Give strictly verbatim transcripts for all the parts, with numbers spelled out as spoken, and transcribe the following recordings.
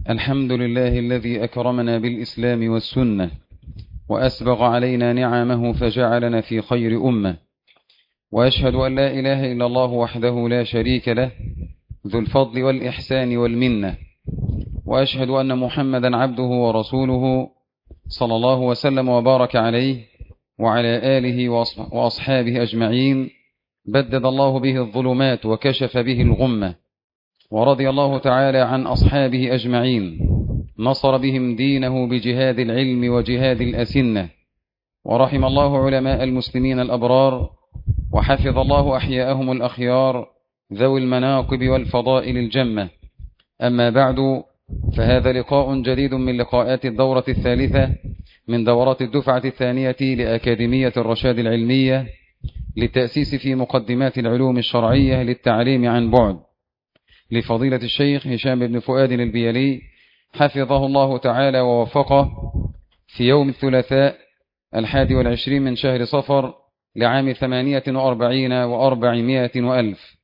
الحمد لله الذي أكرمنا بالإسلام والسنة وأسبغ علينا نعمه فجعلنا في خير أمة، وأشهد أن لا إله إلا الله وحده لا شريك له ذو الفضل والإحسان والمنة، وأشهد أن محمدا عبده ورسوله صلى الله وسلم وبارك عليه وعلى آله وأصحابه أجمعين. بدد الله به الظلمات وكشف به الغمة، ورضي الله تعالى عن أصحابه أجمعين، نصر بهم دينه بجهاد العلم وجهاد الأسنة، ورحم الله علماء المسلمين الأبرار، وحفظ الله أحياءهم الأخيار ذوي المناقب والفضائل الجمة. أما بعد، فهذا لقاء جديد من لقاءات الدورة الثالثة من دورات الدفعة الثانية لأكاديمية الرشاد العلمية للتأسيس في مقدمات العلوم الشرعية للتعليم عن بعد، لفضيلة الشيخ هشام بن فؤاد البيلي حفظه الله تعالى ووفقه، في يوم الثلاثاء الحادي والعشرين من شهر صفر لعام ثمانية وأربعين وأربعمائة وألف.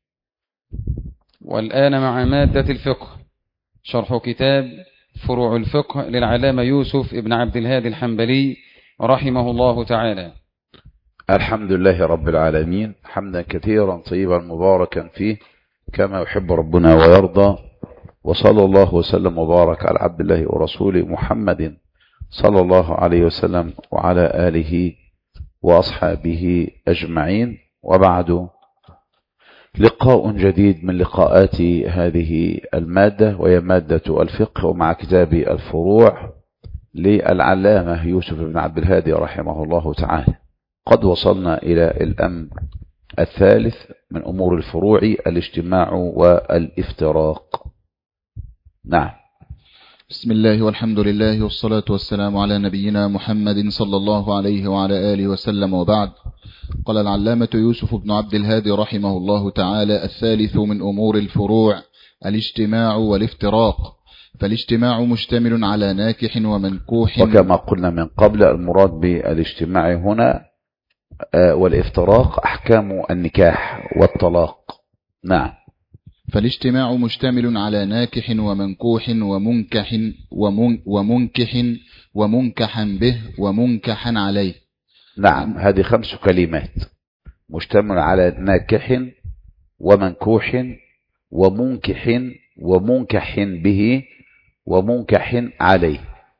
والآن مع مادة الفقه، شرح كتاب فروع الفقه للعلامة يوسف ابن عبد الهادي الحنبلي رحمه الله تعالى. الحمد لله رب العالمين، حمدا كثيرا طيبا مباركا فيه كما يحب ربنا ويرضى، وصلى الله وسلم وبارك على عبد الله ورسوله محمد صلى الله عليه وسلم وعلى آله وأصحابه أجمعين. وبعد، لقاء جديد من لقاءات هذه المادة، وهي مادة الفقه، ومع كتاب الفروع للعلامة يوسف بن عبد الهادي رحمه الله تعالى. قد وصلنا إلى الأمر الثالث من أمور الفروع، الاجتماع والافتراق. نعم. بسم الله والحمد لله والصلاة والسلام على نبينا محمد صلى الله عليه وعلى آله وسلم، وبعد. قال العلامة يوسف بن عبد الهادي رحمه الله تعالى: الثالث من أمور الفروع الاجتماع والافتراق. فالاجتماع مشتمل على ناكح ومنكوح، وكما قلنا من قبل، المراد بالاجتماع هنا والافتراق أحكام النكاح والطلاق. نعم. فالاجتماع مشتمل على ناكح ومنكوح ومنكح ومن ومنكح ومنكحا به ومنكحا عليه. نعم، هذه خمس كلمات: مشتمل على ناكح ومنكوح ومنكح ومنكح به ومنكح عليه.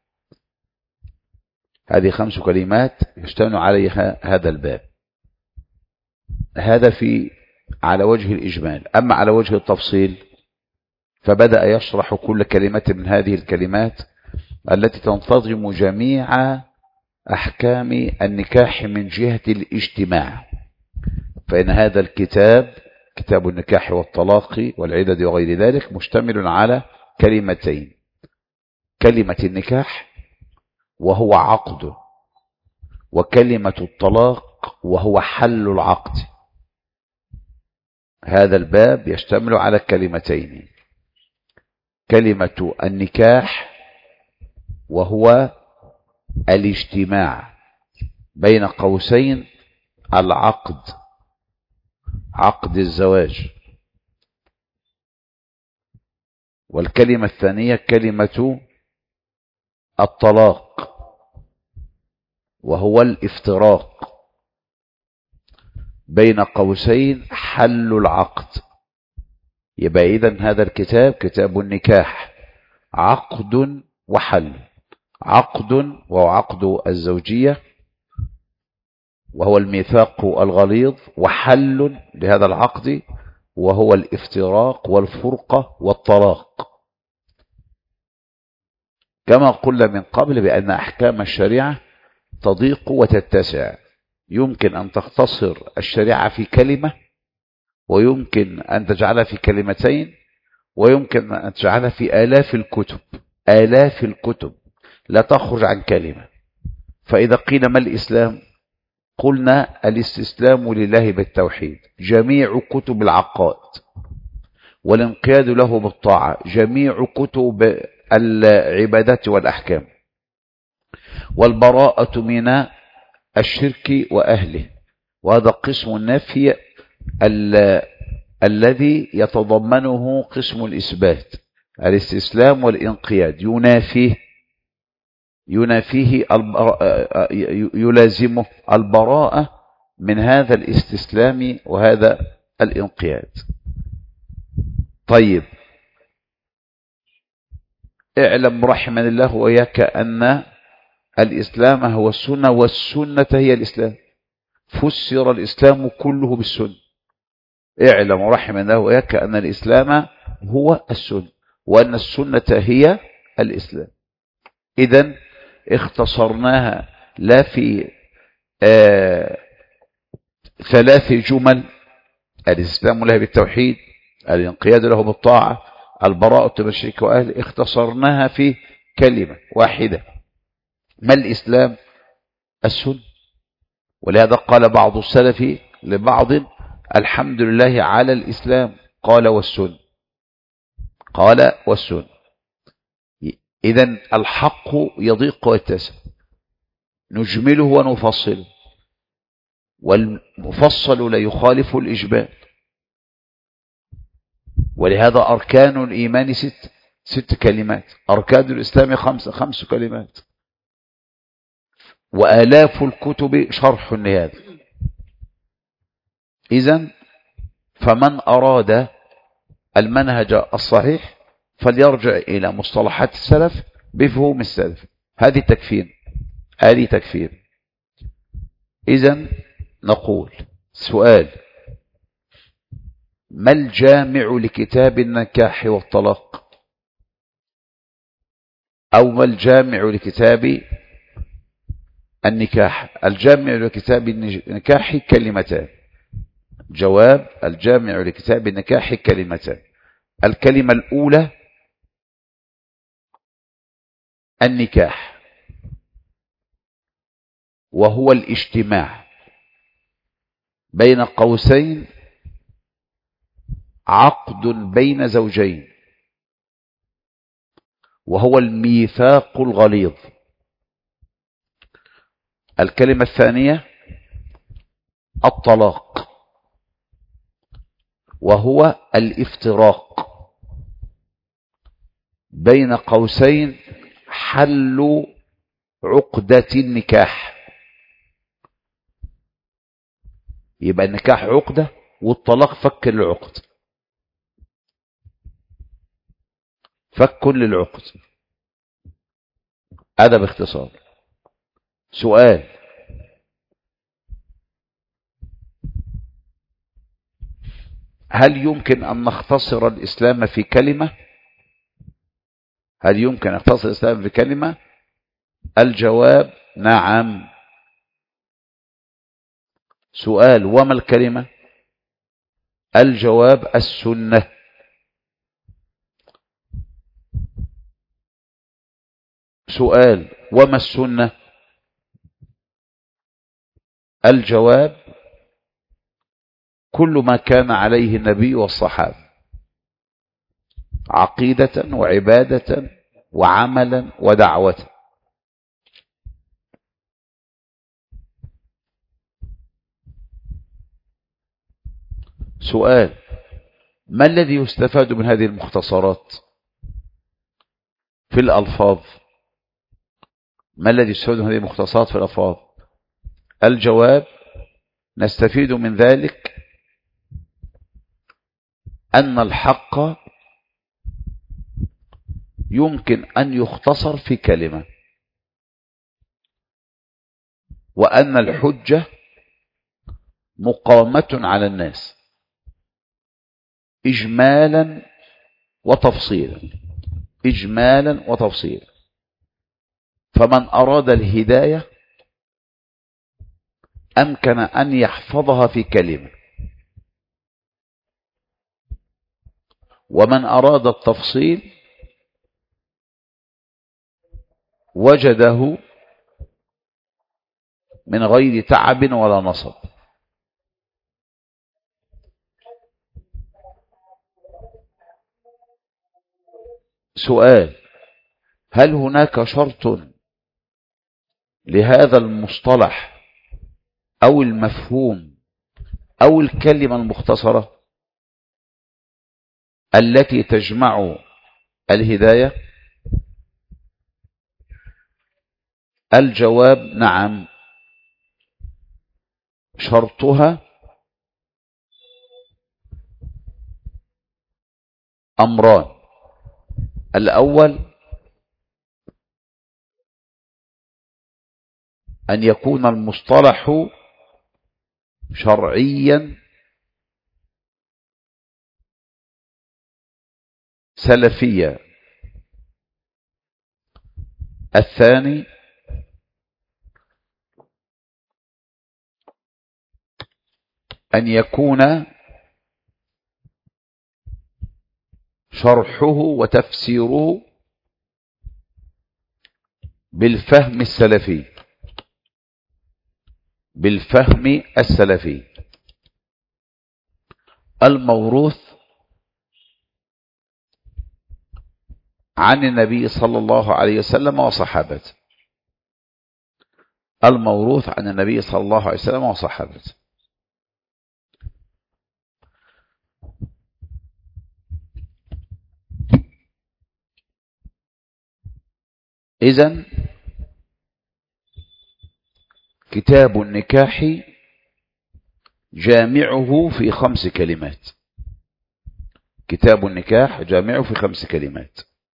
هذه خمس كلمات يشتمل عليها هذا الباب. هذا في على وجه الإجمال. أما على وجه التفصيل فبدأ يشرح كل كلمة من هذه الكلمات التي تنتظم جميع أحكام النكاح من جهة الاجتماع. فإن هذا الكتاب، كتاب النكاح والطلاق والعدد وغير ذلك، مشتمل على كلمتين: كلمة النكاح وهو عقد، وكلمة الطلاق وهو حل العقد. هذا الباب يشتمل على كلمتين: كلمة النكاح وهو الاجتماع، بين قوسين العقد، عقد الزواج. والكلمة الثانية كلمة الطلاق وهو الافتراق، بين قوسين حل العقد. يبقى إذن هذا الكتاب كتاب النكاح عقد وحل. عقد وهو عقد الزوجية وهو الميثاق الغليظ، وحل لهذا العقد وهو الافتراق والفرقة والطلاق. كما قلنا من قبل بأن أحكام الشريعة تضيق وتتسع. يمكن أن تختصر الشريعة في كلمة، ويمكن أن تجعلها في كلمتين، ويمكن أن تجعلها في آلاف الكتب. آلاف الكتب لا تخرج عن كلمة. فإذا قيل ما الإسلام؟ قلنا الاستسلام لله بالتوحيد، جميع كتب العقائد، والانقياد له بالطاعة، جميع كتب العبادات والأحكام، والبراءة من الشرك وأهله. وهذا قسم النفي ال الذي يتضمنه قسم الإثبات. الاستسلام والانقياد ينافيه ينافيه يلازمه البراءة من هذا الاستسلام وهذا الانقياد. طيب، اعلم رحمن الله وإياك أن الإسلام هو السنة والسنة هي الإسلام. فسر الإسلام كله بالسنة. اعلم رحمن الله وإياك أن الإسلام هو السنة وأن السنة هي الإسلام. إذن اختصرناها لا في آه ثلاث جمل: الإسلام له بالتوحيد، الانقياد له بالطاعة، البراءة من الشرك وأهله. اختصرناها في كلمة واحدة: ما الإسلام؟ السنة. ولهذا قال بعض السلف لبعض: الحمد لله على الإسلام. قال والسنة. قال والسنة. إذن الحق يضيق ويتسع، نجمله ونفصله، والمفصل لا يخالف الإجمال. ولهذا أركان الإيمان ست ست كلمات، أركان الإسلام خمس خمس كلمات، وآلاف الكتب شرح لهذا. إذن فمن أراد المنهج الصحيح فليرجع إلى مصطلحات السلف بفهوم السلف. هذه تكفين هذه تكفين إذن نقول: سؤال: ما الجامع لكتاب النكاح والطلاق؟ أو ما الجامع لكتاب النكاح؟ الجامع لكتاب النكاح كلمتان. جواب: الجامع لكتاب النكاح كلمتان. الكلمة الأولى النكاح، وهو الاجتماع بين قوسين عقد بين زوجين، وهو الميثاق الغليظ. الكلمة الثانية الطلاق، وهو الافتراق بين قوسين حل عقدة النكاح. يبقى النكاح عقدة والطلاق فك للعقد، فك للعقد. هذا باختصار. سؤال: هل يمكن أن نختصر الإسلام في كلمة؟ هل يمكن أن نختصر الإسلام في كلمة؟ الجواب: نعم. سؤال: وما الكلمة؟ الجواب: السنة. سؤال: وما السنة؟ الجواب: كل ما كان عليه النبي والصحابة عقيدة وعبادة وعملا ودعوة. سؤال: ما الذي يستفاد من هذه المختصرات في الألفاظ؟ ما الذي يستفاد من هذه المختصرات في الألفاظ؟ الجواب: نستفيد من ذلك أن الحق يمكن أن يختصر في كلمة، وأن الحجة مقامة على الناس إجمالا وتفصيلا إجمالا وتفصيلا. فمن أراد الهداية أمكن أن يحفظها في كلمة، ومن أراد التفصيل وجده من غير تعب ولا نصب. سؤال: هل هناك شرط لهذا المصطلح أو المفهوم أو الكلمة المختصرة التي تجمع الهداية؟ الجواب نعم، شرطها أمران. الأول أن يكون المصطلح شرعيا سلفيا. الثاني أن يكون شرحه وتفسيره بالفهم السلفي، بالفهم السلفي الموروث عن النبي صلى الله عليه وسلم وصحابته، الموروث عن النبي صلى الله عليه وسلم وصحابته. إذن كتاب النكاح جامعه في خمس كلمات، كتاب النكاح جامعه في خمس كلمات: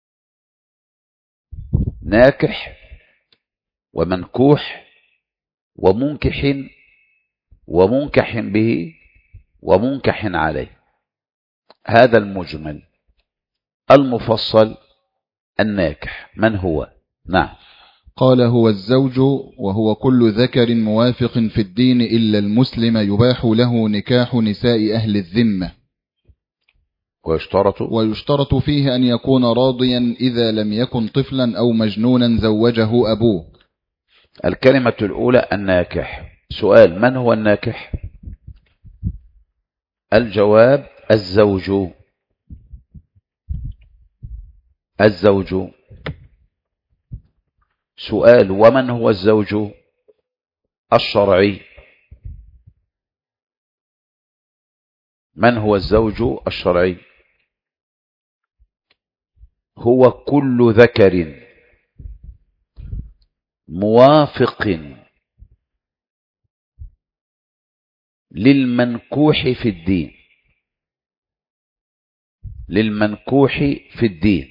ناكح ومنكوح ومنكح ومنكح به ومنكح عليه. هذا المجمل. المفصل الناكح من هو؟ نعم. قال: هو الزوج، وهو كل ذكر موافق في الدين إلا المسلم يباح له نكاح نساء أهل الذمة. ويشترط ويشترط فيه أن يكون راضيا إذا لم يكن طفلا أو مجنونا زوجه أبوه. الكلمة الأولى الناكح. سؤال: من هو الناكح؟ الجواب: الزوج. الزوج. سؤال: ومن هو الزوج الشرعي؟ من هو الزوج الشرعي؟ هو كل ذكر موافق للمنكوح في الدين، للمنكوح في الدين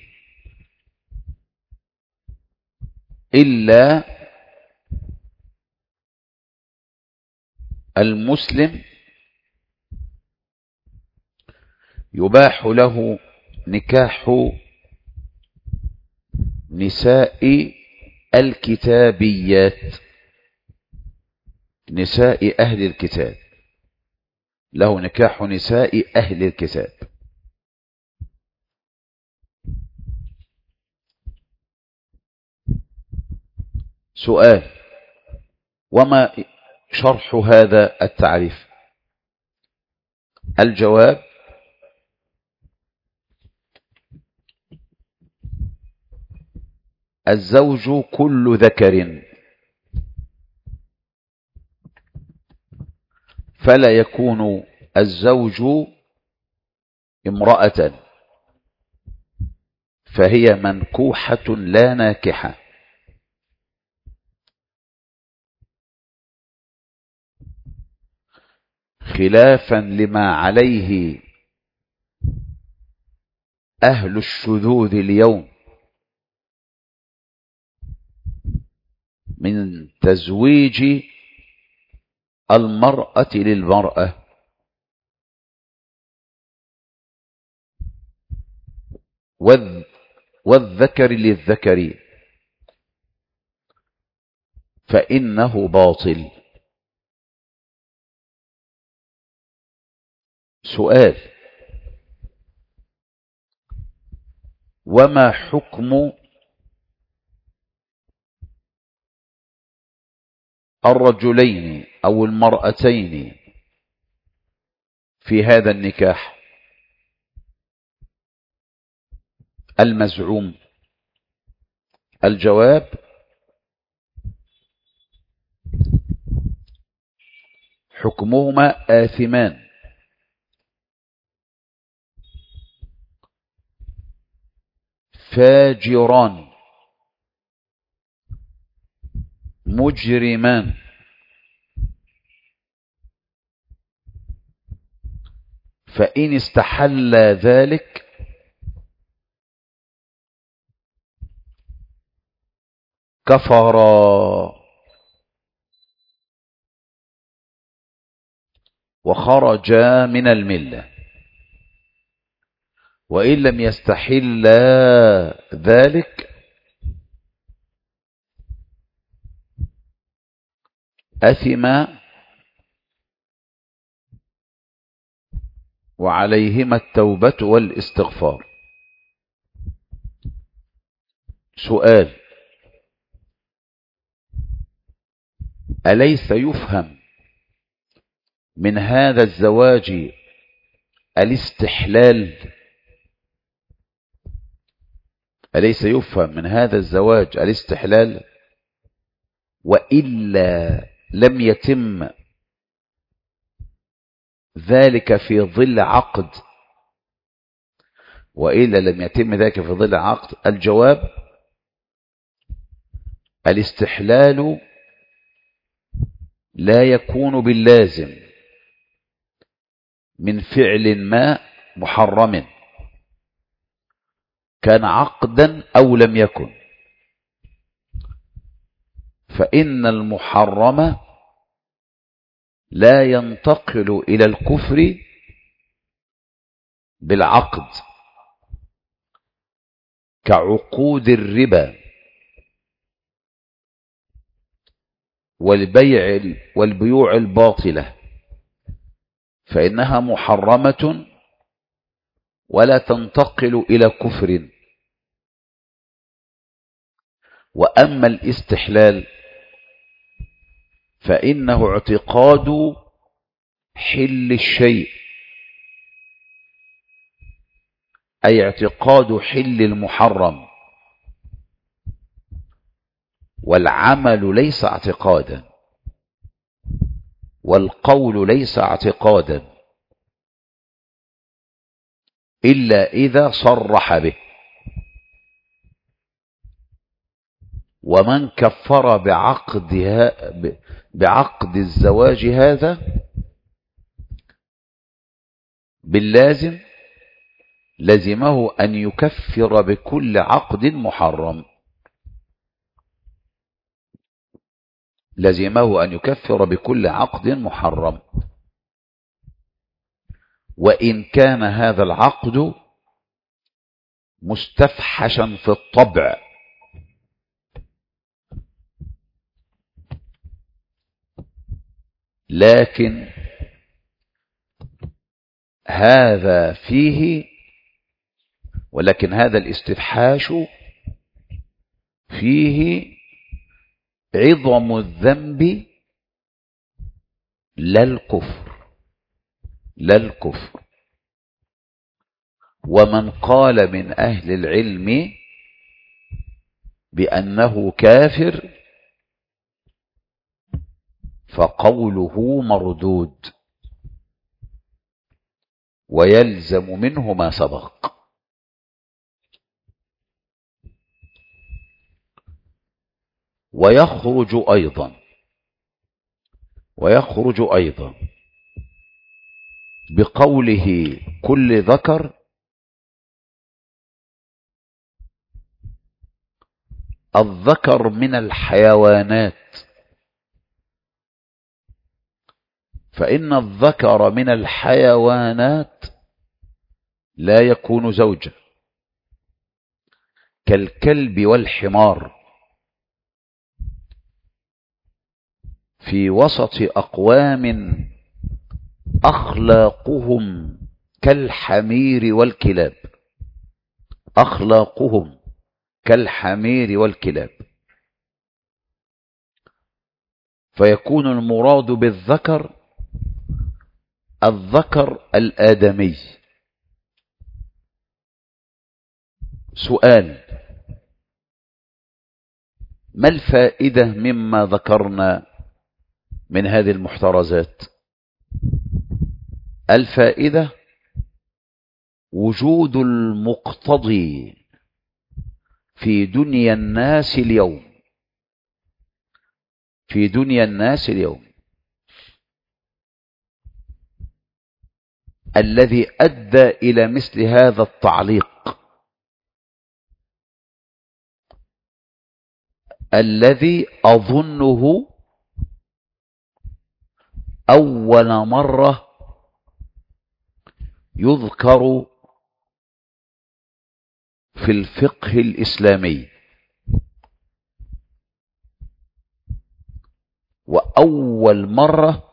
إلا المسلم يباح له نكاح نساء الكتابيات، نساء أهل الكتاب، له نكاح نساء أهل الكتاب. سؤال: وما شرح هذا التعريف؟ الجواب: الزوج كل ذكر فلا يكون الزوج امرأة، فهي منكوحة لا ناكحة. خلافا لما عليه أهل الشذوذ اليوم من تزويج المرأة للمرأة. والذكر للذكر، فإنه باطل. سؤال: وما حكم الرجلين أو المرأتين في هذا النكاح المزعوم؟ الجواب: حكمهما آثمان فاجران مجرمان فإن استحل ذلك كفرا وخرجا من الملة، وإن لم يستحل ذلك أثما وعليهما التوبة والاستغفار. سؤال: أليس يفهم من هذا الزواج الاستحلال؟ أليس يفهم من هذا الزواج الاستحلال؟ وإلا لم يتم ذلك في ظل عقد وإلا لم يتم ذلك في ظل عقد. الجواب: الاستحلال لا يكون باللازم من فعل ما محرم كان عقدا أو لم يكن، فإن المحرم لا ينتقل إلى الكفر بالعقد كعقود الربا والبيع والبيوع الباطلة، فإنها محرمة ولا تنتقل إلى كفر. وأما الاستحلال فإنه اعتقاد حل الشيء، أي اعتقاد حل المحرم، والعمل ليس اعتقادا والقول ليس اعتقادا إلا إذا صرح به. ومن كفر بعقدها بعقد الزواج هذا باللازم لزمه أن يكفر بكل عقد محرم، لزمه أن يكفر بكل عقد محرم، وإن كان هذا العقد مستفحشا في الطبع، لكن هذا فيه ولكن هذا الاستفحاش فيه عظم الذنب لا الكفر لا الكفر. ومن قال من أهل العلم بأنه كافر فقوله مردود ويلزم منه ما سبق. ويخرج أيضا ويخرج أيضا بقوله كل ذكر الذكر من الحيوانات، فإن الذكر من الحيوانات لا يكون زوجا كالكلب والحمار، في وسط أقوام أخلاقهم كالحمير والكلاب، أخلاقهم كالحمير والكلاب، فيكون المراد بالذكر الذكر الآدمي. سؤال: ما الفائدة مما ذكرنا من هذه المحترزات؟ الفائدة وجود المقتضي في دنيا الناس اليوم في دنيا الناس اليوم الذي أدى إلى مثل هذا التعليق، الذي أظنه أول مرة يذكر في الفقه الإسلامي، وأول مرة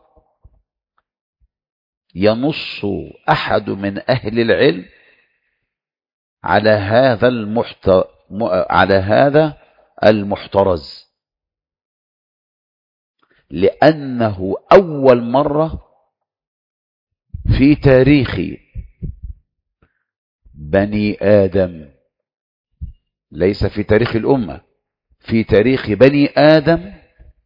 ينص أحد من أهل العلم على هذا المحت... على هذا المحترز، لأنه أول مرة في تاريخ بني آدم، ليس في تاريخ الأمة، في تاريخ بني آدم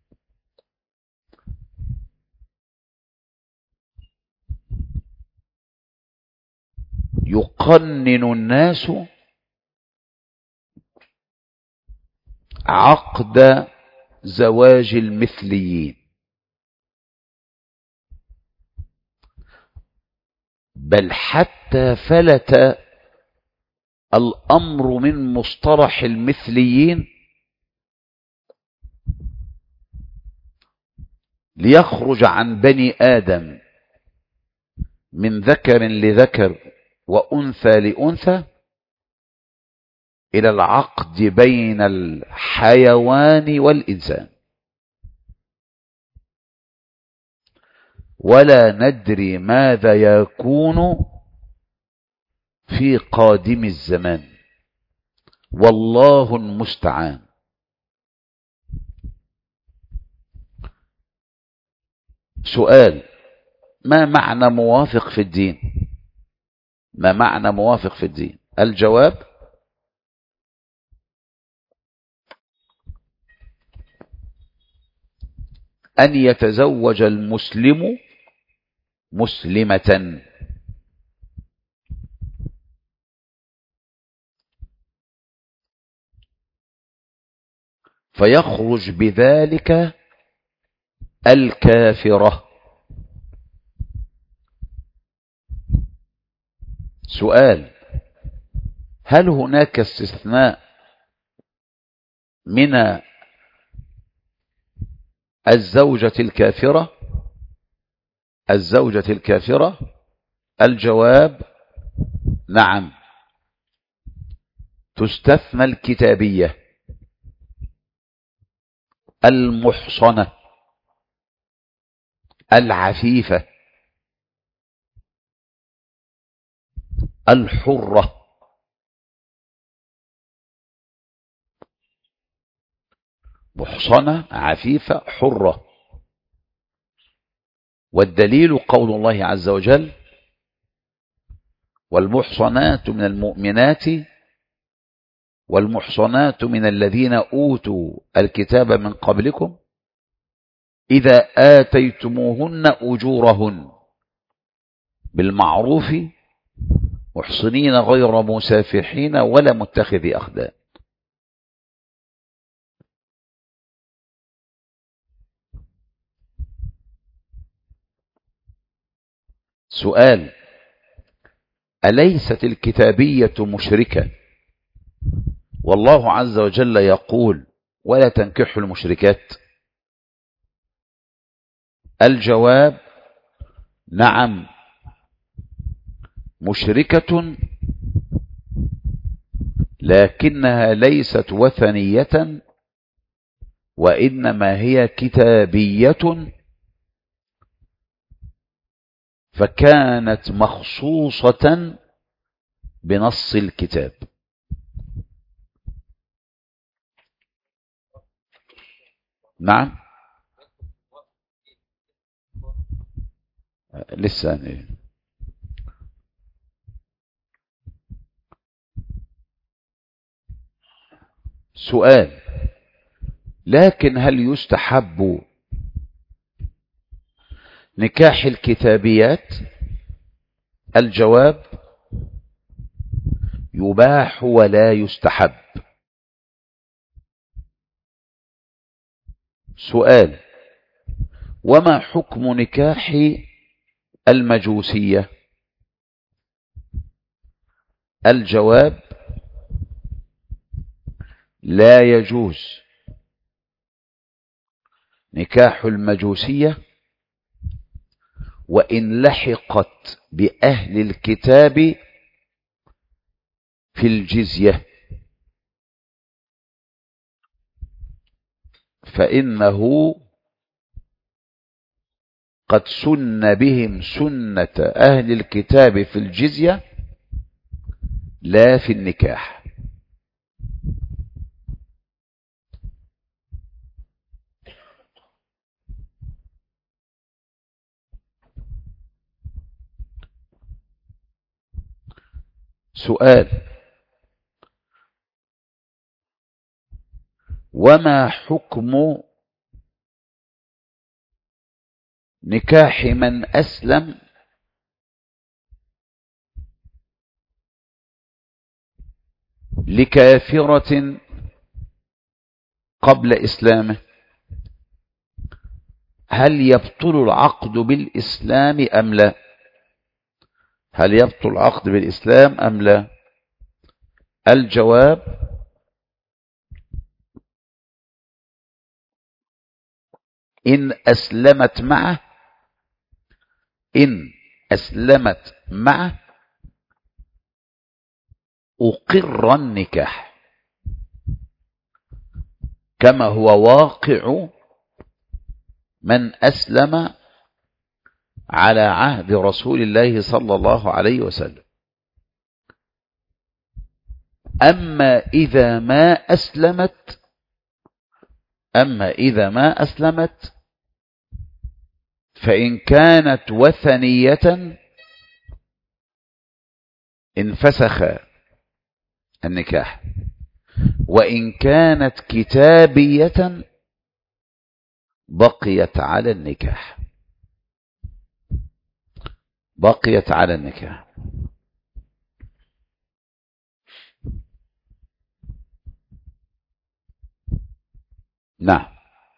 يقنن الناس عقد زواج المثليين، بل حتى فلت الأمر من مصطلح المثليين ليخرج عن بني آدم من ذكر لذكر وأنثى لأنثى إلى العقد بين الحيوان والإنسان، ولا ندري ماذا يكون في قادم الزمان، والله المستعان. سؤال: ما معنى موافق في الدين؟ ما معنى موافق في الدين؟ الجواب: أن يتزوج المسلم مسلمة، فيخرج بذلك الكافرة. سؤال: هل هناك استثناء من الزوجة الكافرة؟ الزوجة الكافرة الجواب: نعم، تستثنى الكتابية المحصنة العفيفة الحرة. محصنة عفيفة حرة. والدليل قول الله عز وجل: والمحصنات من المؤمنات والمحصنات من الذين أوتوا الكتاب من قبلكم إذا آتيتموهن أجورهن بالمعروف محصنين غير مسافحين ولا متخذي أخدان. سؤال: أليست الكتابية مشركة والله عز وجل يقول: ولا تنكحوا المشركات؟ الجواب: نعم، مشركة، لكنها ليست وثنية، وإنما هي كتابية، فكانت مخصوصة بنص الكتاب. نعم، لسه. سؤال: لكن هل يستحب نكاح الكتابيات؟ الجواب: يباح ولا يستحب. سؤال: وما حكم نكاح المجوسية؟ الجواب: لا يجوز نكاح المجوسية وإن لحقت بأهل الكتاب في الجزية، فإنه قد سن بهم سنة أهل الكتاب في الجزية لا في النكاح. سؤال: وما حكم نكاح من أسلم لكافرة قبل إسلامه؟ هل يبطل العقد بالإسلام أم لا؟ هل يبطل العقد بالإسلام أم لا؟ الجواب: إن أسلمت معه إن أسلمت معه أقر النكاح، كما هو واقع من أسلم على عهد رسول الله صلى الله عليه وسلم. أما إذا ما أسلمت أما إذا ما أسلمت فإن كانت وثنية انفسخ النكاح، وإن كانت كتابية بقيت على النكاح بقيت على النكاح. نعم.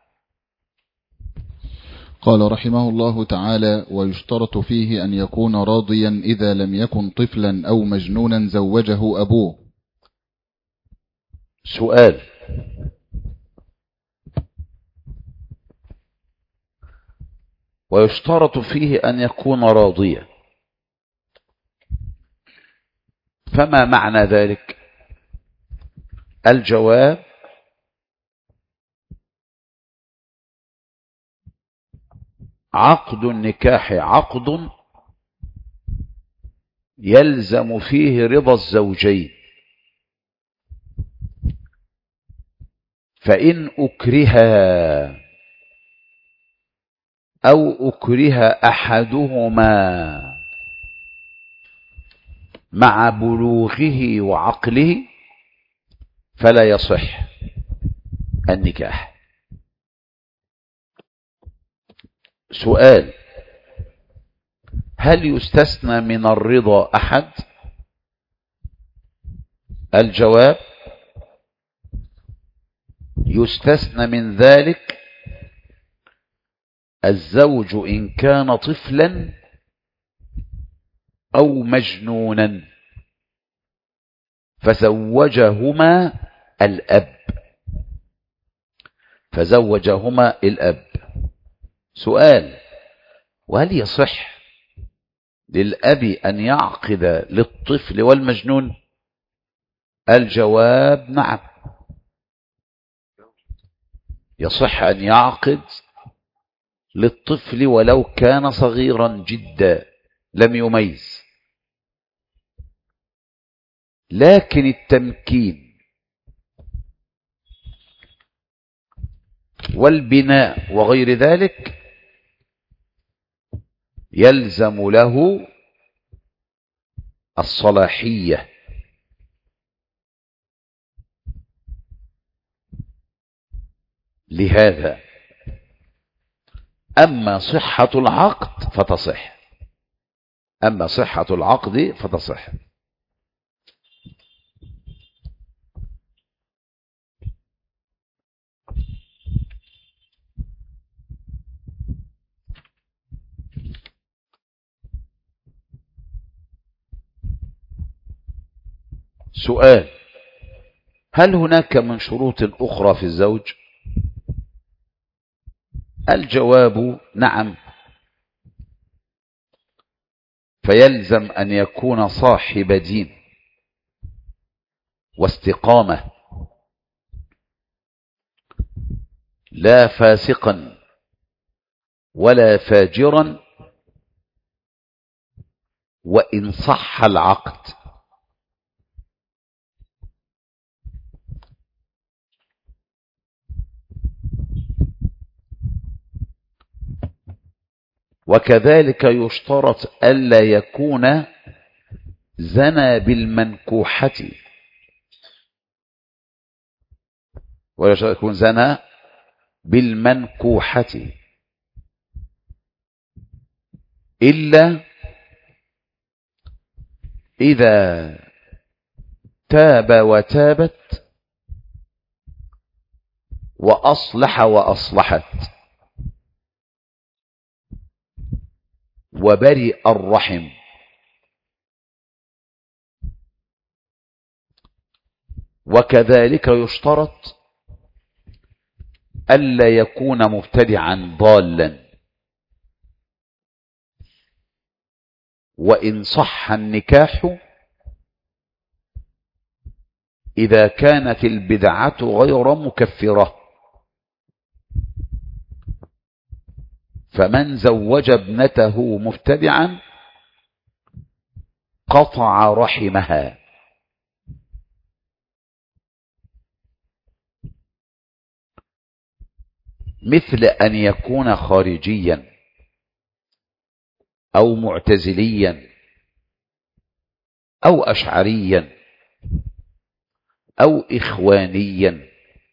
قال رحمه الله تعالى: ويشترط فيه أن يكون راضيا إذا لم يكن طفلا أو مجنونا زوجه أبوه. سؤال: ويشترط فيه أن يكون راضيا، فما معنى ذلك؟ الجواب: عقد النكاح عقد يلزم فيه رضا الزوجين، فإن أكرها أو أكره أحدهما مع بلوغه وعقله فلا يصح النكاح. سؤال: هل يستثنى من الرضا أحد؟ الجواب: يستثنى من ذلك الزوج إن كان طفلا أو مجنونا فزوجهما الأب فزوجهما الأب. سؤال: وهل يصح للأب أن يعقد للطفل والمجنون؟ الجواب: نعم، يصح أن يعقد للطفل ولو كان صغيرا جدا لم يميز، لكن التمكين والبناء وغير ذلك يلزم له الصلاحية. لهذا أما صحة العقد فتصح أما صحة العقد فتصح سؤال: هل هناك من شروط أخرى في الزوج؟ الجواب نعم، فيلزم أن يكون صاحب دين واستقامة، لا فاسقا ولا فاجرا، وإن صح العقد. وكذلك يشترط ألا يكون زنى بالمنكوحة، ولا يشترط يكون زنى بالمنكوحة إلا إذا تاب وتابت وأصلح وأصلحت وبرئ الرحم. وكذلك يشترط ألا يكون مبتدعا ضالا، وإن صح النكاح إذا كانت البدعة غير مكفرة. فمن زوج ابنته مبتدعا قطع رحمها. مثل أن يكون خارجيا أو معتزليا أو أشعريا أو إخوانيا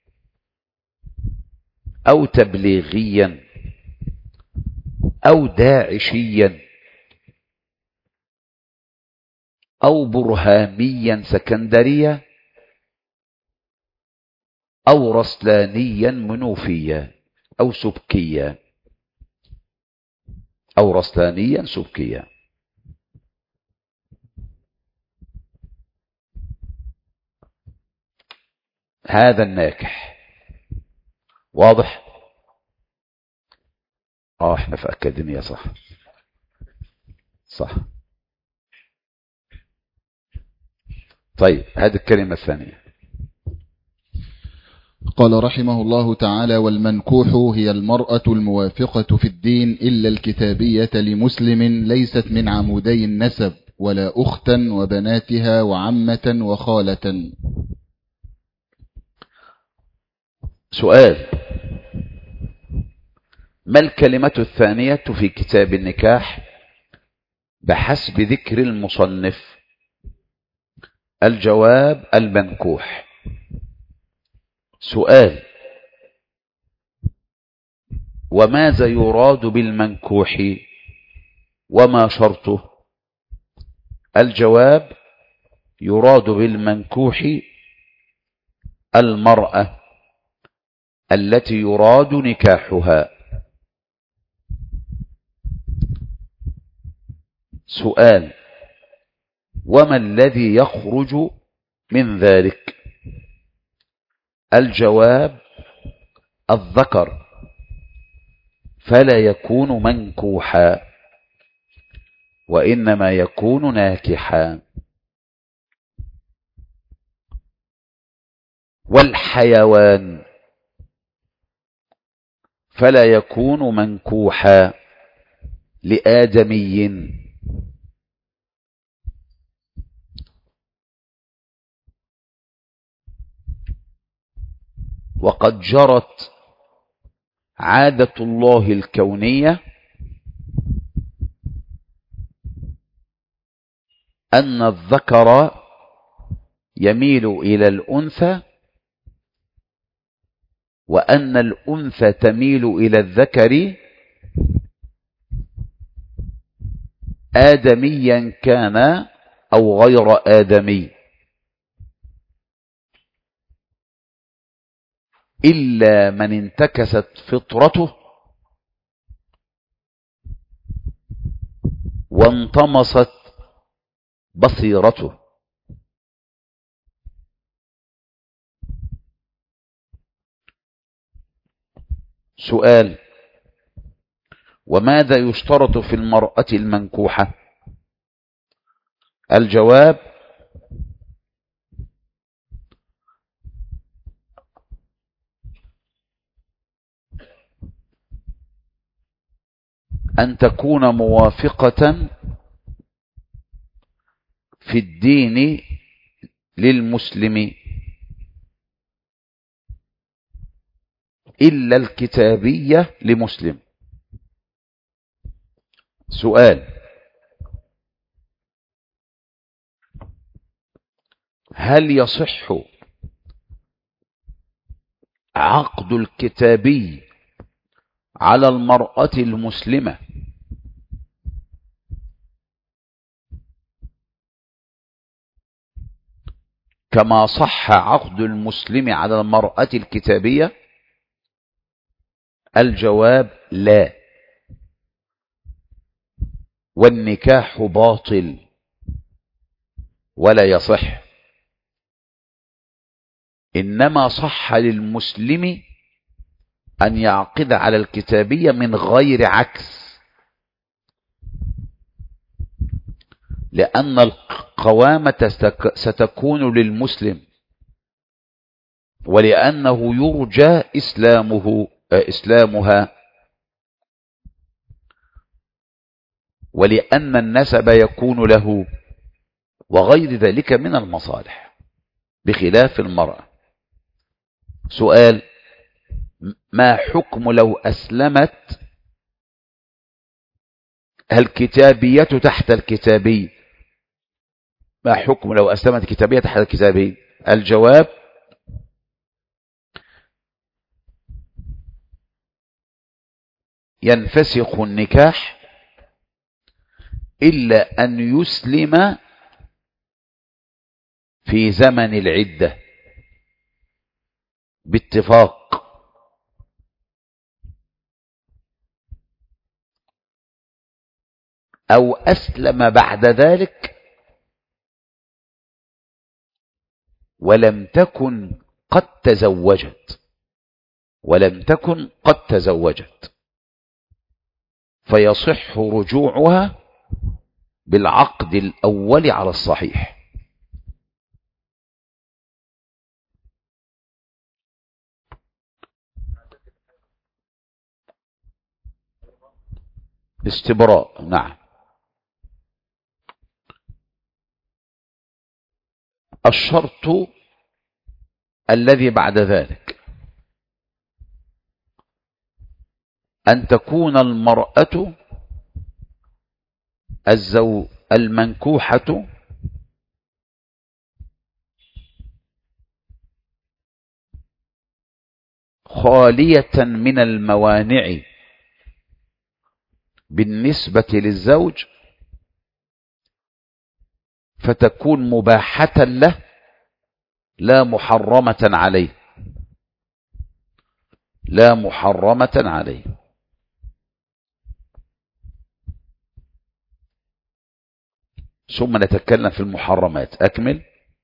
أو تبليغيا أو داعشيا أو برهاميا سكندريا أو رسلانيا منوفيا أو سبكيا أو رسلانيا سبكيا. هذا الناكح واضح؟ اه احنا في أكاديمية، صح صح. طيب هذه الكلمة الثانية. قال رحمه الله تعالى: والمنكوح هي المرأة الموافقة في الدين إلا الكتابية لمسلم ليست من عمودي النسب، ولا أختا وبناتها وعمة وخالة. سؤال: ما الكلمة الثانية في كتاب النكاح بحسب ذكر المصنف؟ الجواب: المنكوح. سؤال: وماذا يراد بالمنكوح وما شرطه؟ الجواب: يراد بالمنكوح المرأة التي يراد نكاحها. سؤال: وما الذي يخرج من ذلك؟ الجواب: الذكر، فلا يكون منكوحا وإنما يكون ناكحا. والحيوان فلا يكون منكوحا لآدمي. وقد جرت عادة الله الكونية أن الذكر يميل إلى الأنثى، وأن الأنثى تميل إلى الذكر، آدميا كان أو غير آدمي، إلا من انتكست فطرته وانطمست بصيرته. سؤال: وماذا يشترط في المرأة المنكوحة؟ الجواب: أن تكون موافقة في الدين للمسلم إلا الكتابية لمسلم. سؤال: هل يصح عقد الكتابي على المرأة المسلمة كما صح عقد المسلم على المرأة الكتابية؟ الجواب: لا، والنكاح باطل ولا يصح، إنما صح للمسلم أن يعقد على الكتابية من غير عكس، لأن القوامة ستكون للمسلم، ولأنه يرجى إسلامه إسلامها، ولأن النسب يكون له، وغير ذلك من المصالح، بخلاف المرأة. سؤال: ما حكم لو أسلمت الكتابية تحت الكتابي؟ ما حكم لو أسلمت الكتابية تحت الكتابي؟ الجواب: ينفسخ النكاح إلا أن يسلم في زمن العدة باتفاق، أو أسلم بعد ذلك ولم تكن قد تزوجت ولم تكن قد تزوجت فيصح رجوعها بالعقد الأول على الصحيح. استبراء، نعم. الشرط الذي بعد ذلك أن تكون المرأة الزو المنكوحة خالية من الموانع بالنسبة للزوج، فتكون مباحة له لا محرمة عليه لا محرمة عليه ثم نتكلم في المحرمات. أكمل.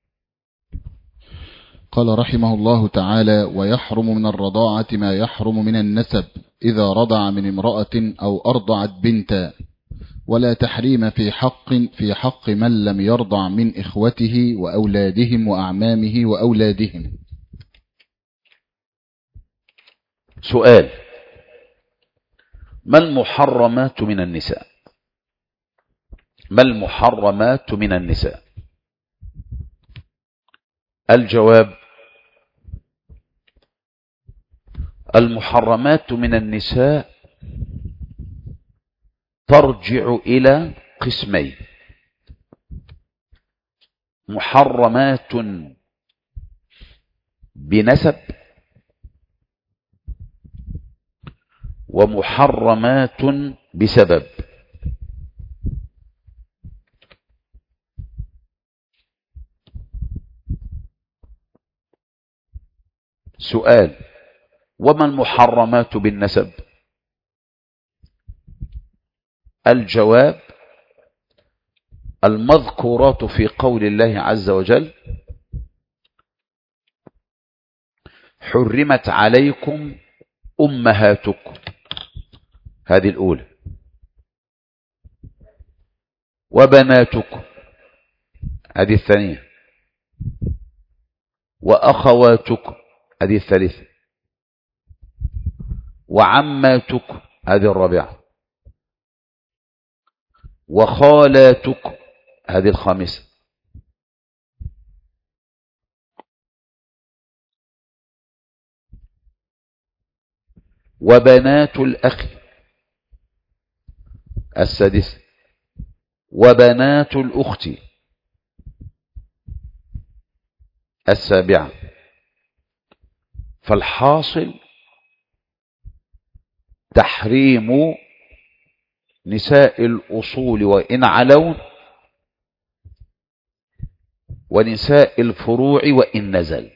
قال رحمه الله تعالى: ويحرم من الرضاعة ما يحرم من النسب إذا رضع من امرأة أو أرضعت بنتا، ولا تحريم في حق في حق من لم يرضع من إخوته وأولادهم وأعمامه وأولادهم. سؤال: ما المحرمات من النساء؟ ما المحرمات من النساء؟ الجواب: المحرمات من النساء ترجع إلى قسمين: محرمات بنسب، ومحرمات بسبب. سؤال: وما المحرمات بالنسب؟ الجواب: المذكورات في قول الله عز وجل: حرمت عليكم أمهاتكم، هذه الأولى. وبناتكم، هذه الثانية. وأخواتكم، هذه الثالثة. وعماتكم، هذه الرابعة. وخالاتكم، هذه الخامسة. وبنات الأخ، السادسة. وبنات الأخت، السابعة. فالحاصل تحريم نساء الأصول وإن علون، ونساء الفروع وإن نزل.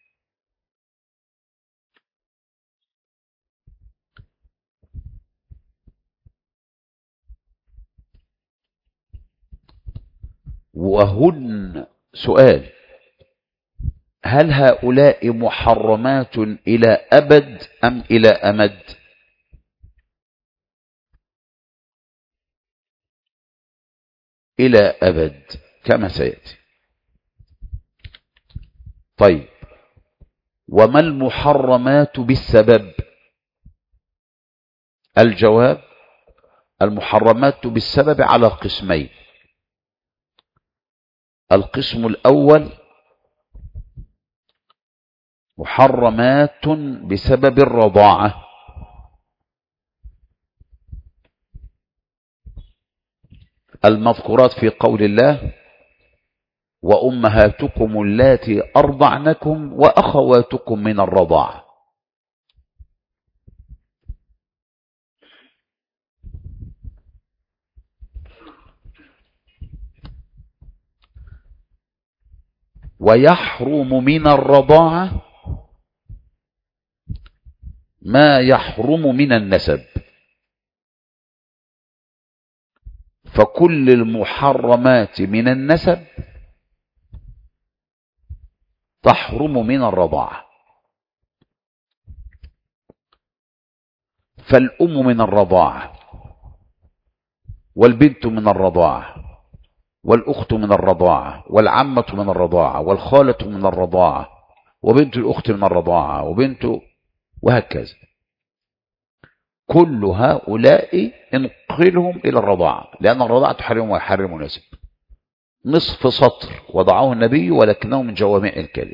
وهن سؤال: هل هؤلاء محرمات إلى أبد أم إلى أمد؟ إلى أبد كما سيأتي. طيب، وما المحرمات بالسبب؟ الجواب: المحرمات بالسبب على قسمين. القسم الأول محرمات بسبب الرضاعة، المذكورات في قول الله: وأمهاتكم اللاتي أرضعنكم وأخواتكم من الرضاعة. ويحرم من الرضاعة ما يحرم من النسب، فكل المحرمات من النسب تحرم من الرضاعة. فالأم من الرضاعة، والبنت من الرضاعة، والأخت من الرضاعة، والعمة من الرضاعة، والخالة من الرضاعة، وبنت الأخت من الرضاعة، وبنت، وهكذا. كل هؤلاء انقلهم إلى الرضاعة، لأن الرضاعة تحرم ويحرم نسب. نصف سطر وضعه النبي ولكنه من جوامع الكلم.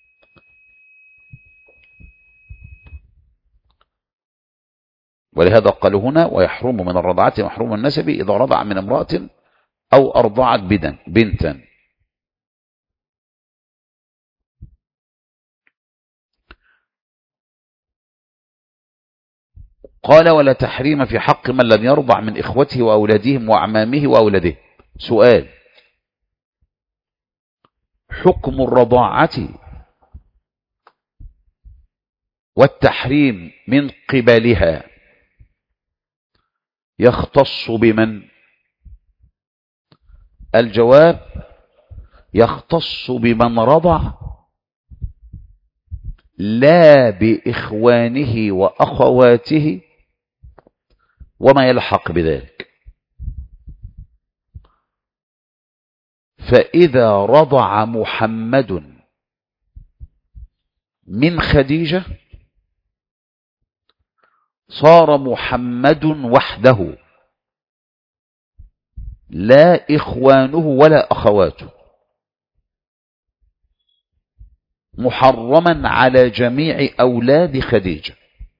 ولهذا قالوا هنا: ويحرم من الرضاعة محروم النسب إذا رضع من امرأة أو أرضعت بدن بنتا. قال: ولا تحريم في حق من لم يرضع من إخوته وأولادهم وأعمامه وأولاده. سؤال: حكم الرضاعة والتحريم من قبلها يختص بمن؟ الجواب: يختص بمن رضع، لا بإخوانه وأخواته وما يلحق بذلك. فإذا رضع محمد من خديجة صار محمد وحده، لا إخوانه ولا أخواته، محرما على جميع أولاد خديجة،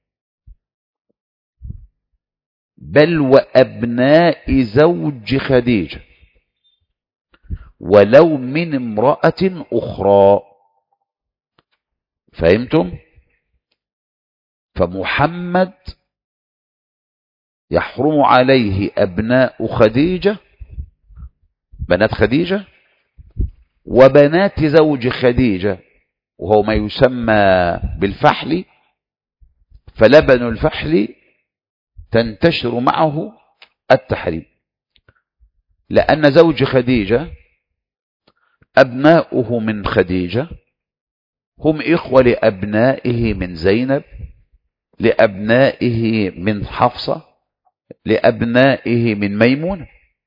بل وأبناء زوج خديجة، ولو من امرأة أخرى. فهمتم؟ فمحمد يحرم عليه أبناء خديجة، بنات خديجة، وبنات زوج خديجة، وهو ما يسمى بالفحل. فلبن الفحل تنتشر معه التحريم، لأن زوج خديجة أبناؤه من خديجة هم إخوة لأبنائه من زينب لأبنائه من حفصة، لأبنائه من ميمونة،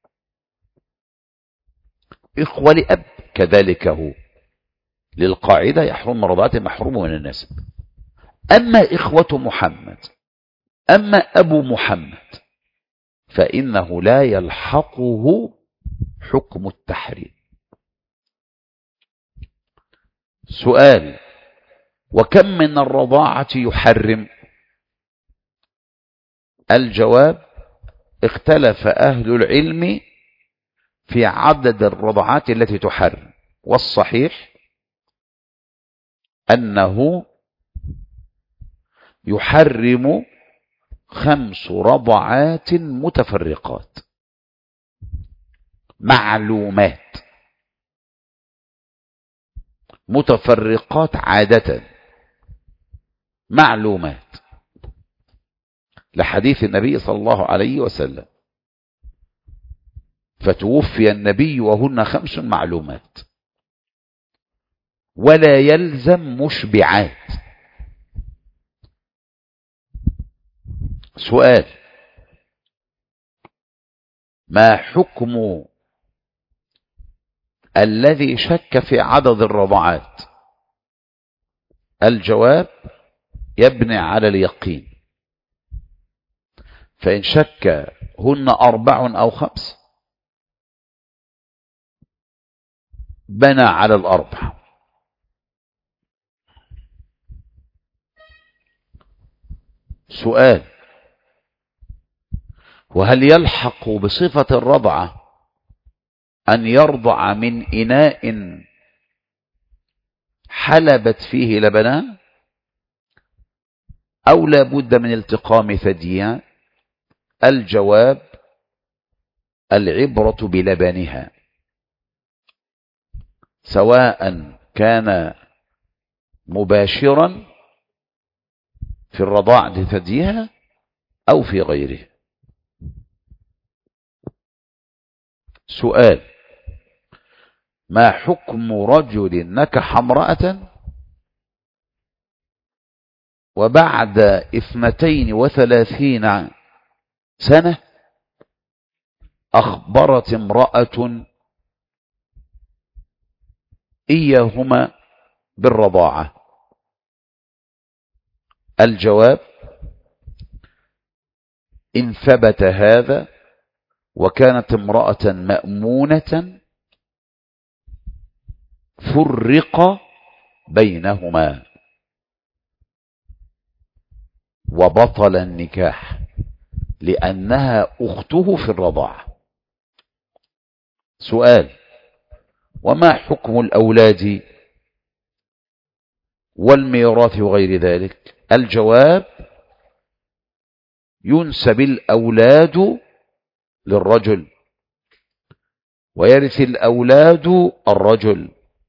إخوة لأب كذلك هو للقاعدة يحرم رضاعته محروم من النسب. أما إخوة محمد، أما أبو محمد فإنه لا يلحقه حكم التحريم. سؤال: وكم من الرضاعة يحرم؟ الجواب: اختلف أهل العلم في عدد الرضعات التي تحرم، والصحيح أنه يحرم خمس رضعات متفرقات معلومات، متفرقات عادة معلومات، لحديث النبي صلى الله عليه وسلم: فتوفي النبي وهن خمس معلومات. ولا يلزم مشبعات. سؤال: ما حكم الذي شك في عدد الرضعات؟ الجواب: يبني على اليقين، فإن شك هن أربع أو خمس بنى على الأربع. سؤال: وهل يلحق بصفة الرضعة أن يرضع من إناء حلبت فيه لبنان، أو لا بد من التقام ثديان؟ الجواب: العبرة بلبنها، سواء كان مباشرا في الرضاعة ثديها أو في غيره. سؤال: ما حكم رجل نكح امرأة وبعد اثنتين وثلاثين سنة أخبرت امرأة إياهما بالرضاعة؟ الجواب: إن ثبت هذا وكانت امرأة مأمونة فرق بينهما وبطل النكاح لأنها أخته في الرضاعة. سؤال: وما حكم الأولاد والميراث وغير ذلك؟ الجواب: ينسب الأولاد للرجل ويرث الأولاد الرجل.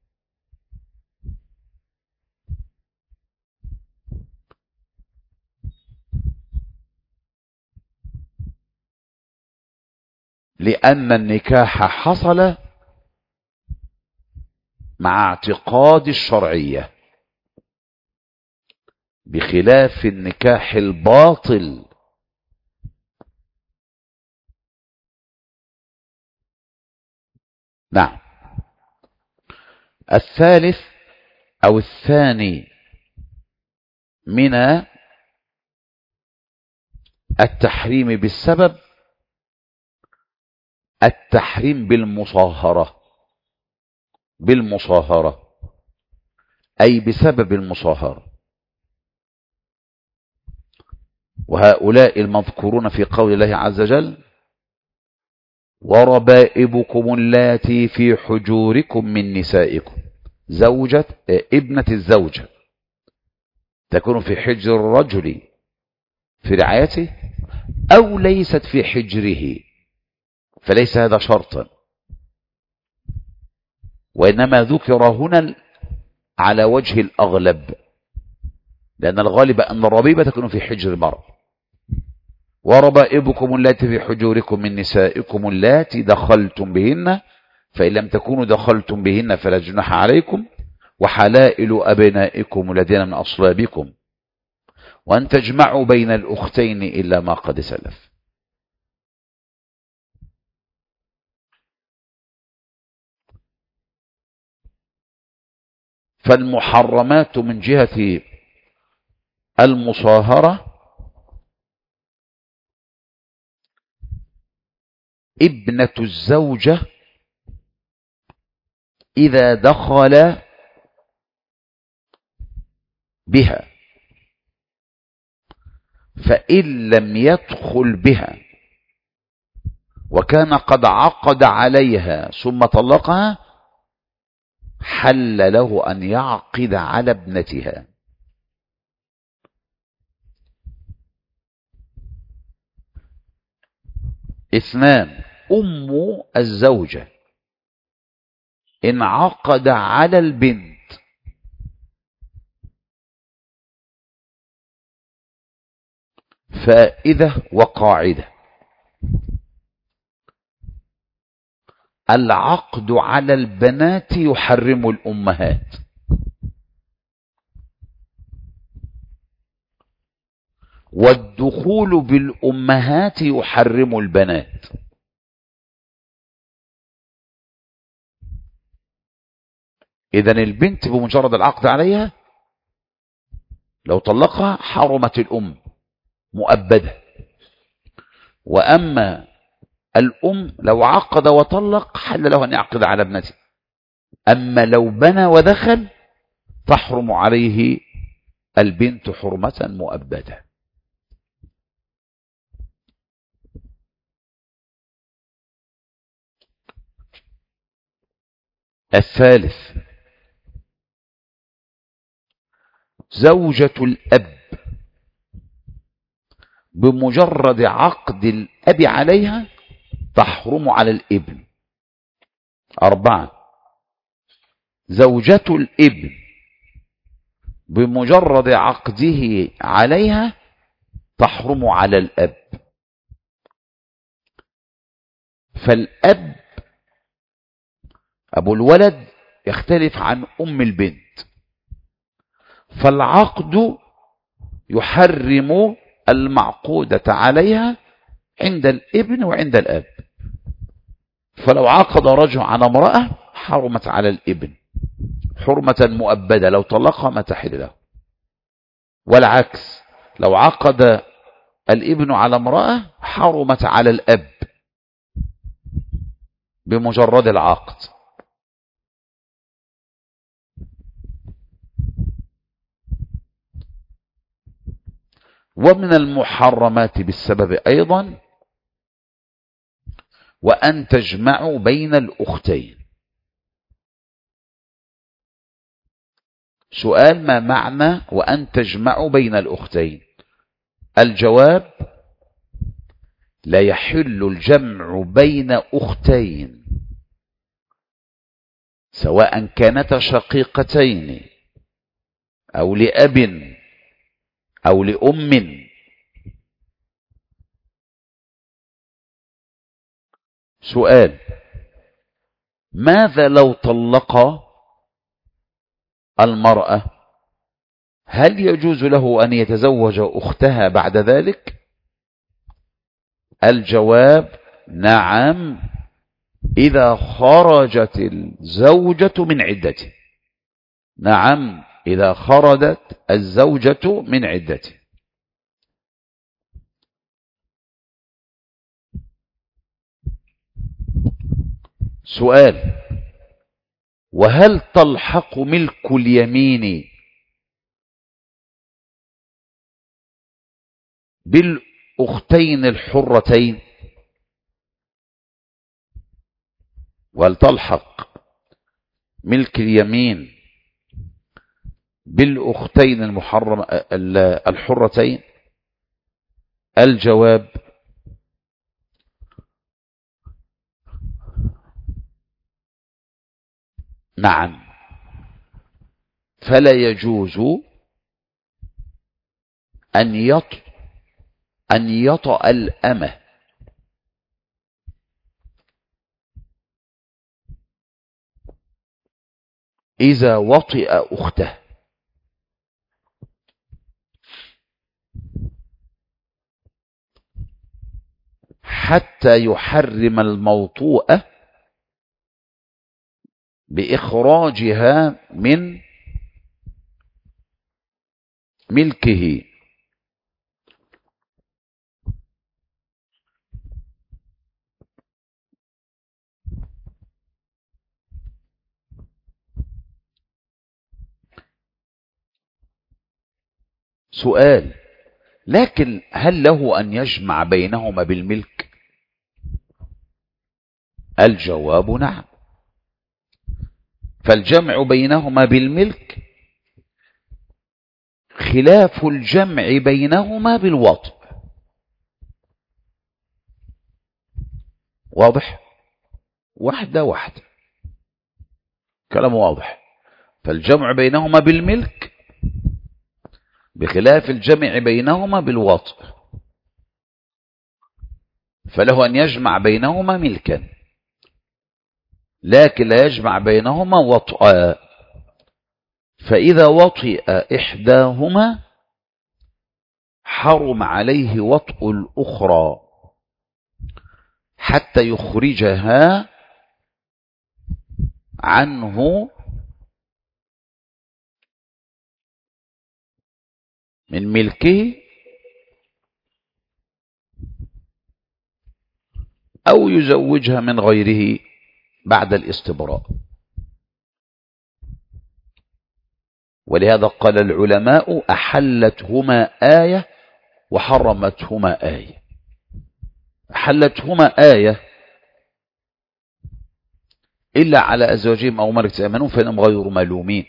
لأن النكاح حصل مع اعتقاد الشرعية، بخلاف النكاح الباطل. نعم. الثالث أو الثاني من التحريم بالسبب التحريم بالمصاهرة، بالمصاهرة أي بسبب المصاهرة. وهؤلاء المذكورون في قول الله عز وجل: وربائبكم اللاتي في حجوركم من نسائكم، زوجة ابنة الزوجة تكون في حجر الرجل في رعايته أو ليست في حجره، فليس هذا شرطا، وإنما ذكر هنا على وجه الأغلب، لأن الغالب أن الربيبة تكون في حجر المرء. وربائبكم اللاتي في حجوركم من نسائكم اللاتي دخلتم بهن، فإن لم تكونوا دخلتم بهن فلا جناح عليكم، وحلائل أبنائكم الذين من أصلابكم، وأن تجمعوا بين الأختين إلا ما قد سلف. فالمحرمات من جهة المصاهرة ابنة الزوجة إذا دخل بها، فإن لم يدخل بها وكان قد عقد عليها ثم طلقها حل له أن يعقد على ابنتها. اثنان، أم الزوجة إن عقد على البنت فائدة وقاعدة: العقد على البنات يحرم الأمهات، والدخول بالأمهات يحرم البنات. إذن البنت بمجرد العقد عليها لو طلقها حرمت الأم مؤبدة، وأما الأم لو عقد وطلق حل له أن يعقد على ابنته. أما لو بنى ودخل تحرم عليه البنت حرمة مؤبدة. الثالث، زوجة الأب بمجرد عقد الأب عليها تحرم على الابن. أربعة، زوجة الابن بمجرد عقده عليها تحرم على الأب. فالأب أبو الولد يختلف عن أم البنت، فالعقد يحرم المعقودة عليها عند الابن وعند الأب. فلو عقد رجل على امرأة حرمت على الابن حرمة مؤبدة، لو طلقها ما تحل له. والعكس، لو عقد الابن على امرأة حرمت على الأب بمجرد العقد. ومن المحرمات بالسبب أيضا وأن تجمعوا بين الأختين. سؤال: ما معنى وأن تجمعوا بين الأختين؟ الجواب: لا يحل الجمع بين أختين سواء كانتا شقيقتين أو لأب أو لأم. سؤال: ماذا لو طلق المرأة؟ هل يجوز له أن يتزوج أختها بعد ذلك؟ الجواب: نعم، إذا خرجت الزوجة من عدته. نعم، إذا خرجت الزوجة من عدته. سؤال: وهل تلحق ملك اليمين بالأختين الحرتين؟ وهل تلحق ملك اليمين بالأختين المحرم الحرتين؟ الجواب: نعم، فلا يجوز أن يطأ أن يطأ الأمة إذا وطئ أخته. حتى يحرم الموطوءة بإخراجها من ملكه. سؤال: لكن هل له أن يجمع بينهما بالملك؟ الجواب نعم. فالجمع بينهما بالملك خلاف الجمع بينهما بالوطء. واضح؟ واحدة واحدة، كلام واضح. فالجمع بينهما بالملك بخلاف الجمع بينهما بالوطء، فله أن يجمع بينهما ملكا لكن لا يجمع بينهما وطئا. فإذا وطئ إحداهما حرم عليه وطئ الأخرى حتى يخرجها عنه من ملكه أو يزوجها من غيره بعد الاستبراء. ولهذا قال العلماء: أحلتهما آية وحرمتهما آية. أحلتهما آية إلا على أزواجهم أو ملكت أيمانهم فإنهم غير ملومين،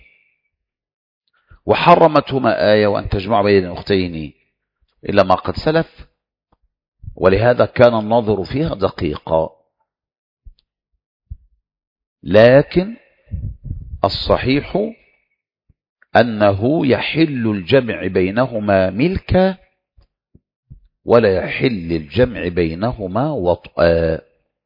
وحرمتهما آية وأن تجمع بين الأختين إلا ما قد سلف، ولهذا كان النظر فيها دقيقا. لكن الصحيح أنه يحل الجمع بينهما ملكا ولا يحل الجمع بينهما وطئا.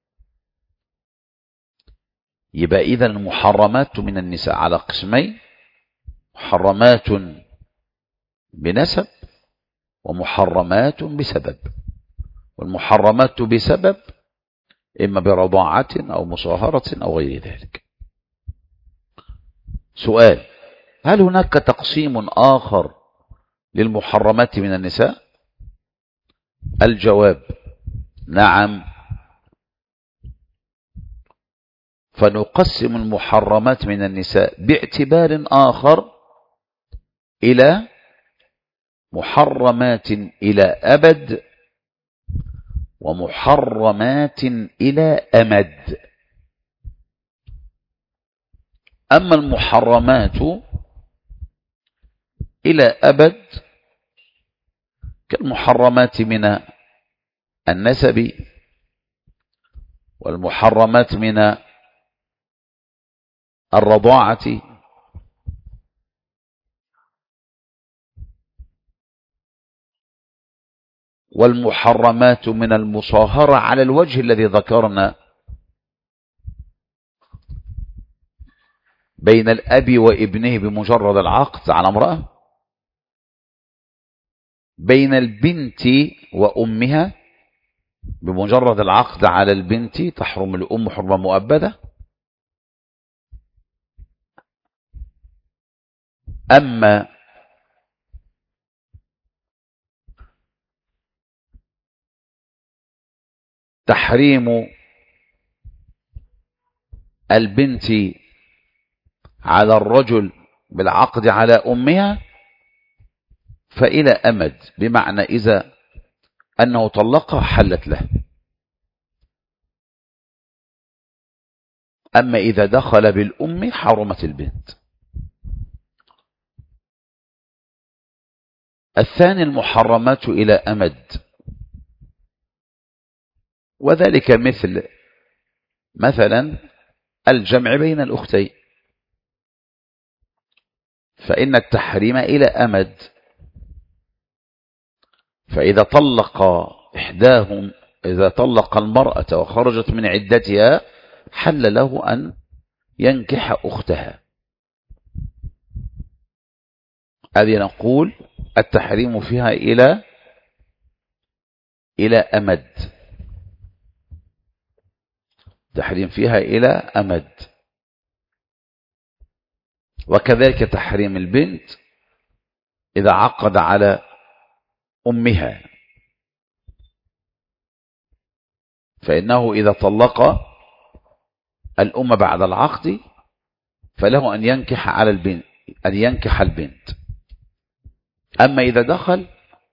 يبقى إذا المحرمات من النساء على قسمين: محرمات بنسب ومحرمات بسبب. والمحرمات بسبب إما برضاعة أو مصاهرة أو غير ذلك. سؤال: هل هناك تقسيم آخر للمحرمات من النساء؟ الجواب نعم. فنقسم المحرمات من النساء باعتبار آخر إلى محرمات إلى أبد ومحرمات إلى أمد. أما المحرمات إلى أبد كالمحرمات من النسب والمحرمات من الرضاعة والمحرمات من المصاهرة على الوجه الذي ذكرنا بين الأب وابنه بمجرد العقد على امرأة، بين البنت وأمها بمجرد العقد على البنت تحرم الأم حرمة مؤبدة. أما تحريم البنت على الرجل بالعقد على أمها فإلى أمد، بمعنى إذا أنه طلقها حلت له. أما إذا دخل بالأم حرمت البنت. الثاني المحرمات إلى أمد، وذلك مثل مثلا الجمع بين الأختين، فإن التحريم إلى أمد. فإذا طلق إحداهم إذا طلق المرأة وخرجت من عدتها حل له أن ينكح أختها. هذه نقول التحريم فيها إلى إلى أمد. تحريم فيها إلى أمد. وكذلك تحريم البنت إذا عقد على أمها، فإنه إذا طلق الأم بعد العقد فله أن ينكح على البنت أن ينكح البنت. أما إذا دخل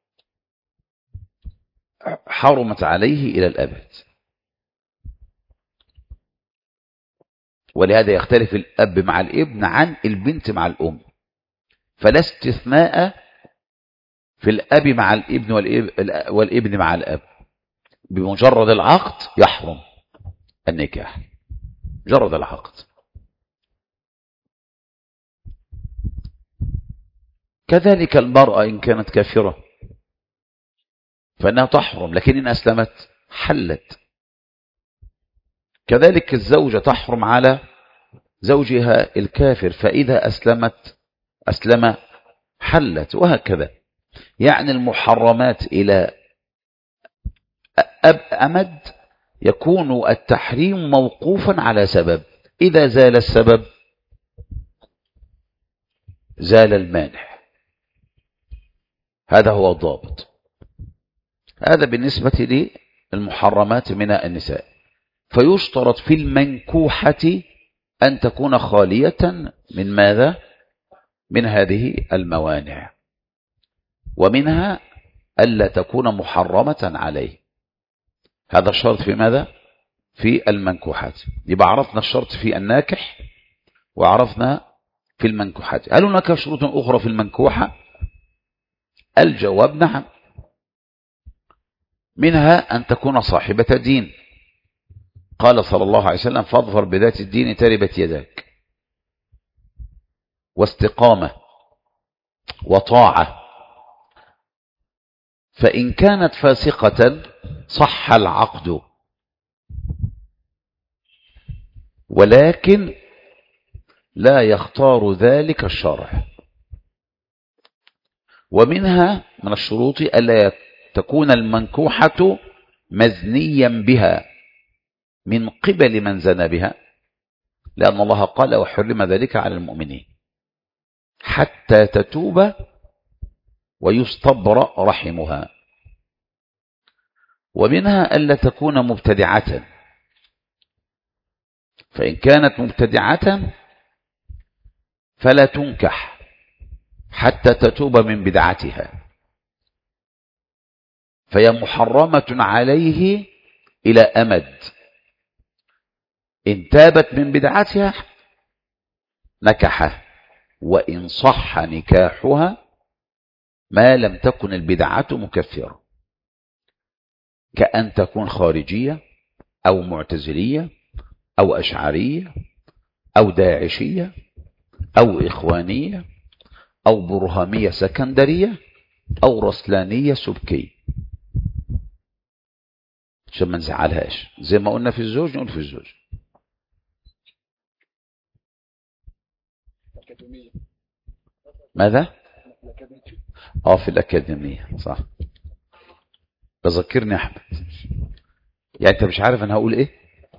حرمت عليه إلى الأبد. ولهذا يختلف الأب مع الابن عن البنت مع الأم، فلا استثناء في الأب مع الابن والابن مع الأب. بمجرد العقد يحرم النكاح، مجرد العقد. كذلك المرأة إن كانت كافرة فإنها تحرم، لكن إن أسلمت حلت. كذلك الزوجة تحرم على زوجها الكافر، فإذا أسلمت أسلم حلت، وهكذا. يعني المحرمات إلى أب أمد يكون التحريم موقوفا على سبب، إذا زال السبب زال المانع. هذا هو الضابط. هذا بالنسبة للمحرمات من النساء. فيشترط في المنكوحة أن تكون خالية من ماذا؟ من هذه الموانع، ومنها ألا تكون محرمة عليه. هذا الشرط في ماذا؟ في المنكوحات. يبقى عرفنا الشرط في الناكح وعرفنا في المنكوحات. هل هناك شروط أخرى في المنكوحة؟ الجواب نعم. منها أن تكون صاحبة دين. قال صلى الله عليه وسلم: فاظفر بذات الدين تربت يداك. واستقامة وطاعة. فإن كانت فاسقة صح العقد، ولكن لا يختار ذلك الشرع. ومنها من الشروط ألا تكون المنكوحة مزنيا بها من قبل من زنى بها، لأن الله قال: وحرم ذلك على المؤمنين حتى تتوب ويستبرأ رحمها. ومنها ألا تكون مبتدعة، فإن كانت مبتدعة فلا تنكح حتى تتوب من بدعتها، فهي محرمة عليه إلى أمد. إن تابت من بدعتها نكحه، وإن صح نكاحها ما لم تكن البدعة مكفرة، كأن تكون خارجية أو معتزلية أو أشعرية أو داعشية أو إخوانية أو برهامية سكندرية أو رسلانية سبكية، عشان ما نزعلهاش. زي ما قلنا في الزوج نقول في الزوج. ماذا؟ اه في الأكاديمية صح. بذكرني أحمد، يعني أنت مش عارف أنا هقول إيه؟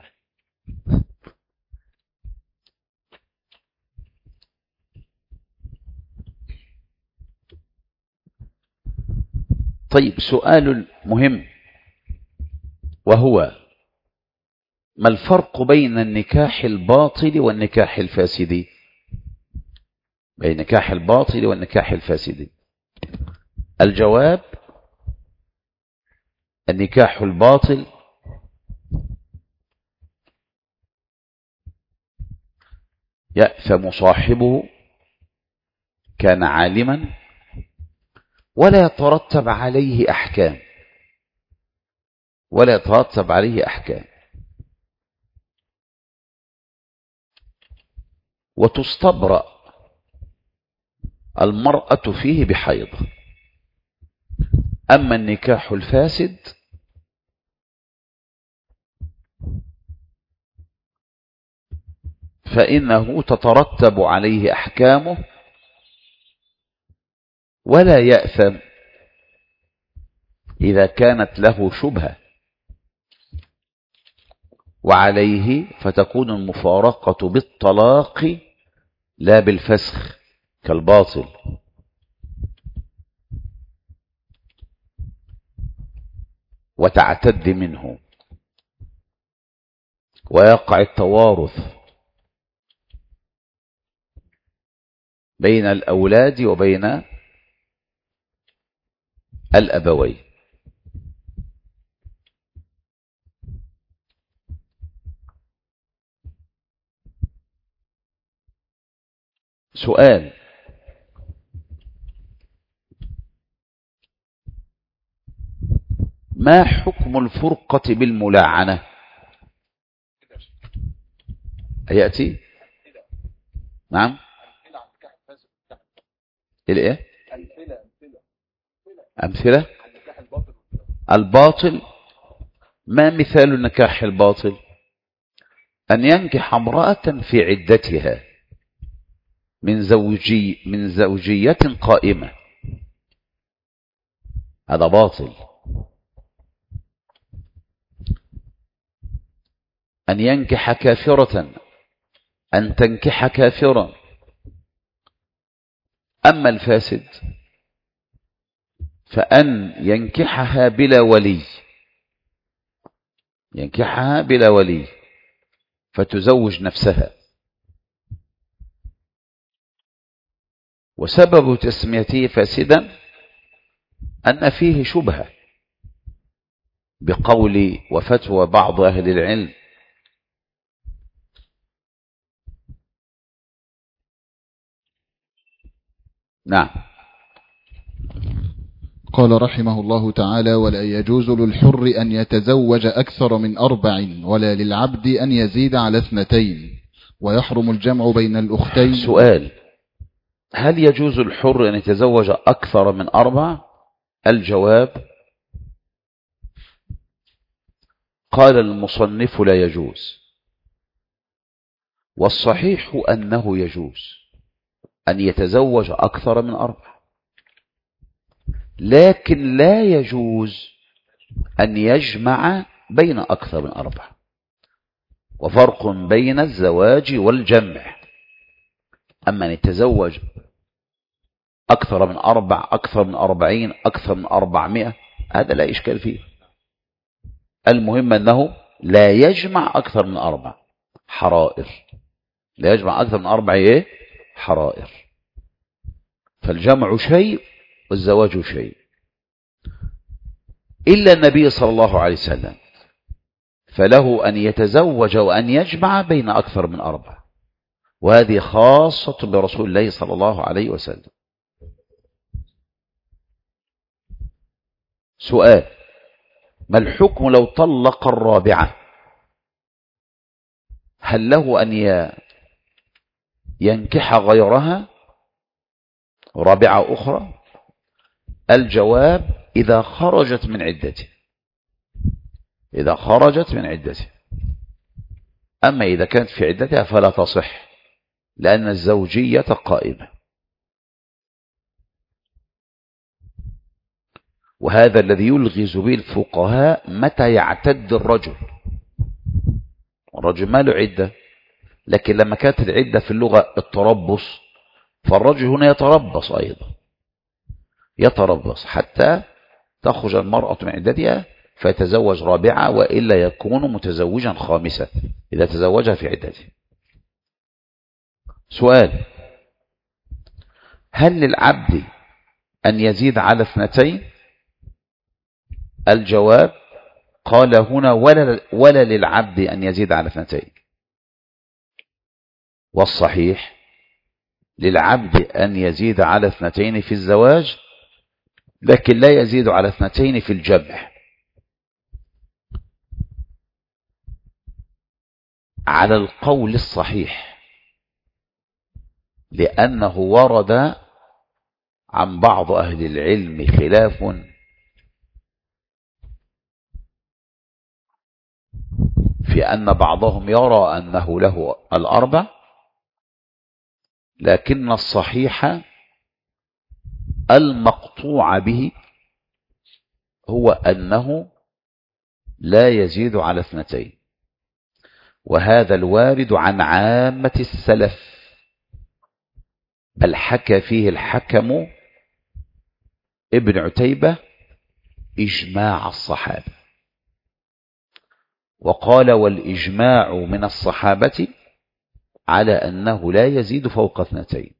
طيب، سؤال مهم، وهو: ما الفرق بين النكاح الباطل والنكاح الفاسد؟ بين النكاح الباطل والنكاح الفاسد. الجواب: النكاح الباطل يأثم صاحبه كان عالما ولا يترتب عليه أحكام ولا يترتب عليه أحكام وتستبرأ المرأة فيه بحيض. أما النكاح الفاسد فإنه تترتب عليه أحكامه ولا يأثم إذا كانت له شبهة. وعليه فتكون المفارقة بالطلاق لا بالفسخ كالباطل. وتعتد منه ويقع التوارث بين الأولاد وبين الأبوين. سؤال: ما حكم الفرقة بالملاعنة؟ يأتي نعم الايه أمثلة الباطل. ما مثال النكاح الباطل؟ أن ينكح امرأة في عدتها من زوجي من زوجية قائمة، هذا باطل. أن ينكح كافرة، أن تنكح كافرا. أما الفاسد فأن ينكحها بلا ولي، ينكحها بلا ولي فتزوج نفسها. وسبب تسميته فاسدا أن فيه شبهة بقول وفتوى بعض أهل العلم نعم. قال رحمه الله تعالى: ولا يجوز للحر أن يتزوج أكثر من أربع، ولا للعبد أن يزيد على اثنتين، ويحرم الجمع بين الأختين. سؤال: هل يجوز الحر أن يتزوج أكثر من أربع؟ الجواب: قال المصنف لا يجوز، والصحيح أنه يجوز أن يتزوج أكثر من أربع، لكن لا يجوز أن يجمع بين أكثر من أربع. وفرق بين الزواج والجمع. أما أن يتزوج أكثر من أربع، أكثر من أربعين، أكثر من أربعمائة، هذا لا إشكال فيه. المهم أنه لا يجمع أكثر من أربع حرائر، لا يجمع أكثر من أربع إيه؟ حرائر. فالجمع شيء والزواج شيء، إلا النبي صلى الله عليه وسلم فله أن يتزوج وأن يجمع بين أكثر من أربع، وهذه خاصة برسول الله صلى الله عليه وسلم. سؤال: ما الحكم لو طلق الرابعة؟ هل له أن ينكح غيرها رابعة أخرى؟ الجواب: إذا خرجت من عدته، إذا خرجت من عدته. أما إذا كانت في عدتها فلا تصح، لأن الزوجية قائمة. وهذا الذي يلغز به الفقهاء متى يعتد الرجل. الرجل ما له عدة، لكن لما كانت العدة في اللغة التربص، فالرجل هنا يتربص أيضا، يتربص حتى تخرج المرأة من عدتها فيتزوج رابعة، وإلا يكون متزوجا خامسة إذا تزوجها في عدته. سؤال: هل للعبد أن يزيد على اثنتين؟ الجواب: قال هنا ولا, ولا للعبد أن يزيد على اثنتين، والصحيح للعبد أن يزيد على اثنتين في الزواج، لكن لا يزيد على اثنتين في الجمع، على القول الصحيح، لأنه ورد عن بعض أهل العلم خلاف في أن بعضهم يرى أنه له الأربع، لكن الصحيح المقطوع به هو أنه لا يزيد على اثنتين. وهذا الوارد عن عامة السلف، بل حكى فيه الحكم ابن عتيبة إجماع الصحابة، وقال والإجماع من الصحابة على أنه لا يزيد فوق اثنتين.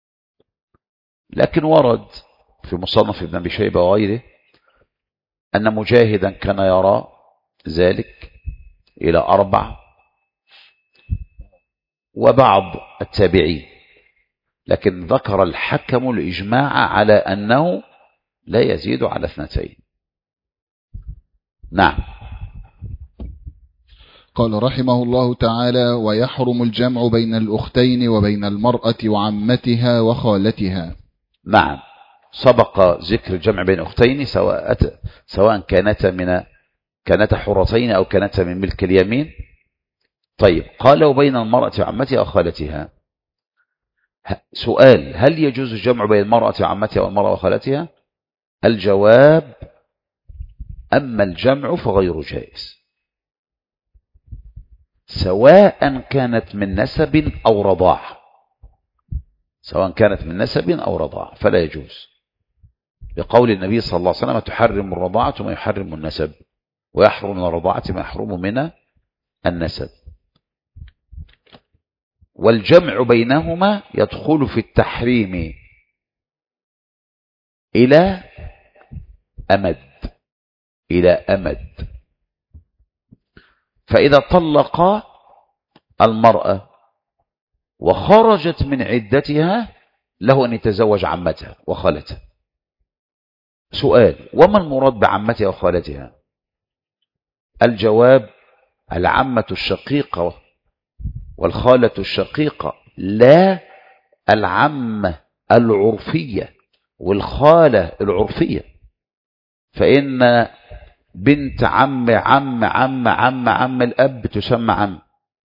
لكن ورد في مصنف ابن أبي شيبة وغيره أن مجاهدا كان يرى ذلك إلى أربع، وبعض التابعين، لكن ذكر الحكم الإجماع على أنه لا يزيد على اثنتين. نعم. قال رحمه الله تعالى: ويحرم الجمع بين الأختين وبين المرأة وعمتها وخالتها. نعم، سبق ذكر الجمع بين أختين سواء سواء كانتا من كانتا حرتين أو كانتا من ملك اليمين. طيب، قال وبين المرأة وعمتها وخالتها. سؤال: هل يجوز الجمع بين المرأة وعمتها والمرأة وخالتها؟ الجواب: أما الجمع فغير جائز، سواء كانت من نسب أو رضاع، سواء كانت من نسب أو رضاع فلا يجوز، لقول النبي صلى الله عليه وسلم: تحرم الرضاعة ما يحرم النسب، ويحرم من الرضاعة ما يحرم من النسب. والجمع بينهما يدخل في التحريم إلى أمد إلى أمد فإذا طلق المرأة وخرجت من عدتها له أن يتزوج عمتها وخالتها. سؤال: وما المراد بعمتها وخالتها؟ الجواب: العمة الشقيقة والخالة الشقيقة، لا العمة العرفية والخالة العرفية. فإن بنت عم عم عم عم عم الأب تسمى عم،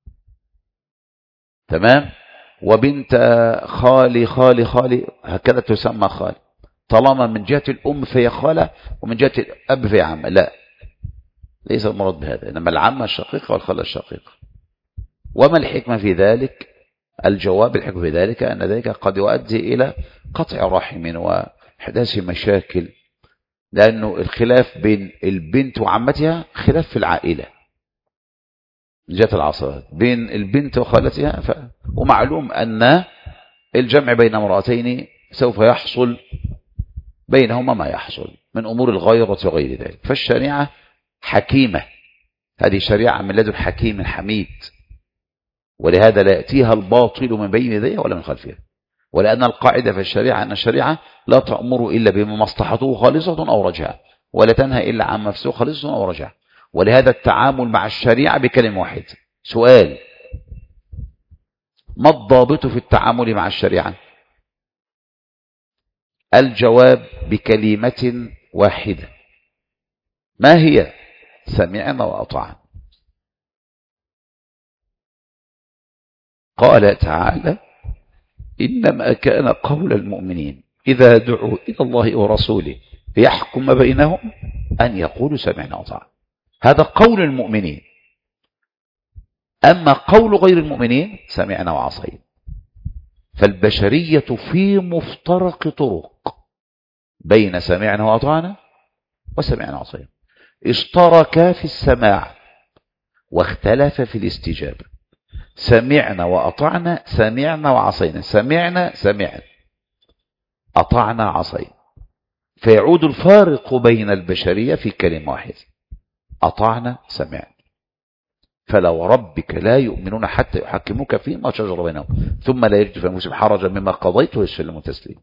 تمام، وبنت خالي خالي خالي هكذا تسمى خالي، طالما من جهة الأم فهي خالة ومن جهة الأب فهي عم. لا، ليس المراد بهذا، إنما العمة الشقيقة والخالة الشقيقة. وما الحكمة في ذلك؟ الجواب: الحكمة في ذلك أن ذلك قد يؤدي إلى قطع رحم وإحداث مشاكل، لأنه الخلاف بين البنت وعمتها خلاف في العائلة من جهة العصبات، بين البنت وخالتها ف... ومعلوم أن الجمع بين امرأتين سوف يحصل بينهما ما يحصل من أمور الغيرة وغير ذلك. فالشريعة حكيمة، هذه شريعة من لدن حكيم حميد، ولهذا لا يأتيها الباطل من بين يديها ولا من خلفها. ولأن القاعدة في الشريعة أن الشريعة لا تأمر إلا بما مصلحته خالصة أو رجعة، ولا تنهى إلا عن مفسوق خالصة أو رجعة. ولهذا التعامل مع الشريعة بكلمة واحدة. سؤال: ما الضابط في التعامل مع الشريعة؟ الجواب: بكلمة واحدة. ما هي؟ سمعنا وأطعنا. قال تعالى: إنما كان قول المؤمنين إذا دعوا إلى الله ورسوله ليحكم بينهم أن يقولوا سمعنا وأطعنا. هذا قول المؤمنين. أما قول غير المؤمنين سمعنا وعصينا. فالبشرية في مفترق طرق بين سمعنا وأطعنا وسمعنا وعصينا، اشتركا في السماع واختلف في الاستجابة. سمعنا وأطعنا، سمعنا وعصينا، سمعنا سمعنا، أطعنا عصينا. فيعود الفارق بين البشرية في كلمة واحدة: أطعنا سمعنا. فلا وربك لا يؤمنون حتى يحكموك فيما شجر بينهم ثم لا يجد في أنفسهم حرجا مما قضيت ويسلموا تسليما.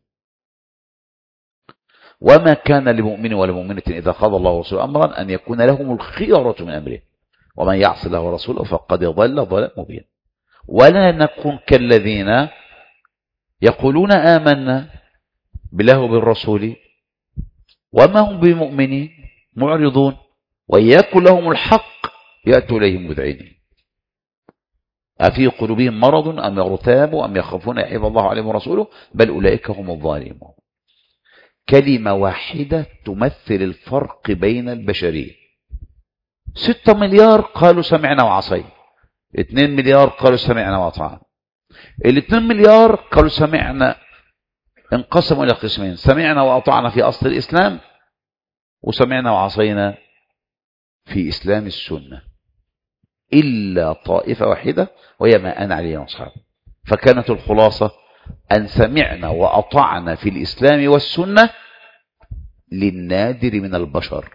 وما كان لمؤمن ولا مؤمنة إذا قضى الله ورسوله أمرا أن يكون لهم الخيرة من أمره ومن يعص الله ورسوله فقد ضل ضلالا مبينا. ولا نكون كالذين يقولون آمنا بالله وبالرسول وما هم بمؤمنين معرضون ويكن لهم الحق يأتوا إليهم مذعنين أفي قلوبهم مرض أم يرتابوا أم يخافون يحيف الله عليهم ورسوله بل أولئك هم الظالمون. كلمة واحدة تمثل الفرق بين البشرية. ستة مليار قالوا سمعنا وعصينا، اتنين مليار قالوا سمعنا وأطعنا. الاتنين مليار قالوا سمعنا انقسموا إلى قسمين: سمعنا وأطعنا في أصل الإسلام، وسمعنا وعصينا في إسلام السنة، إلا طائفة واحدة وهي ما أنا عليه وأصحابي. فكانت الخلاصة أن سمعنا وأطعنا في الإسلام والسنة للنادر من البشر،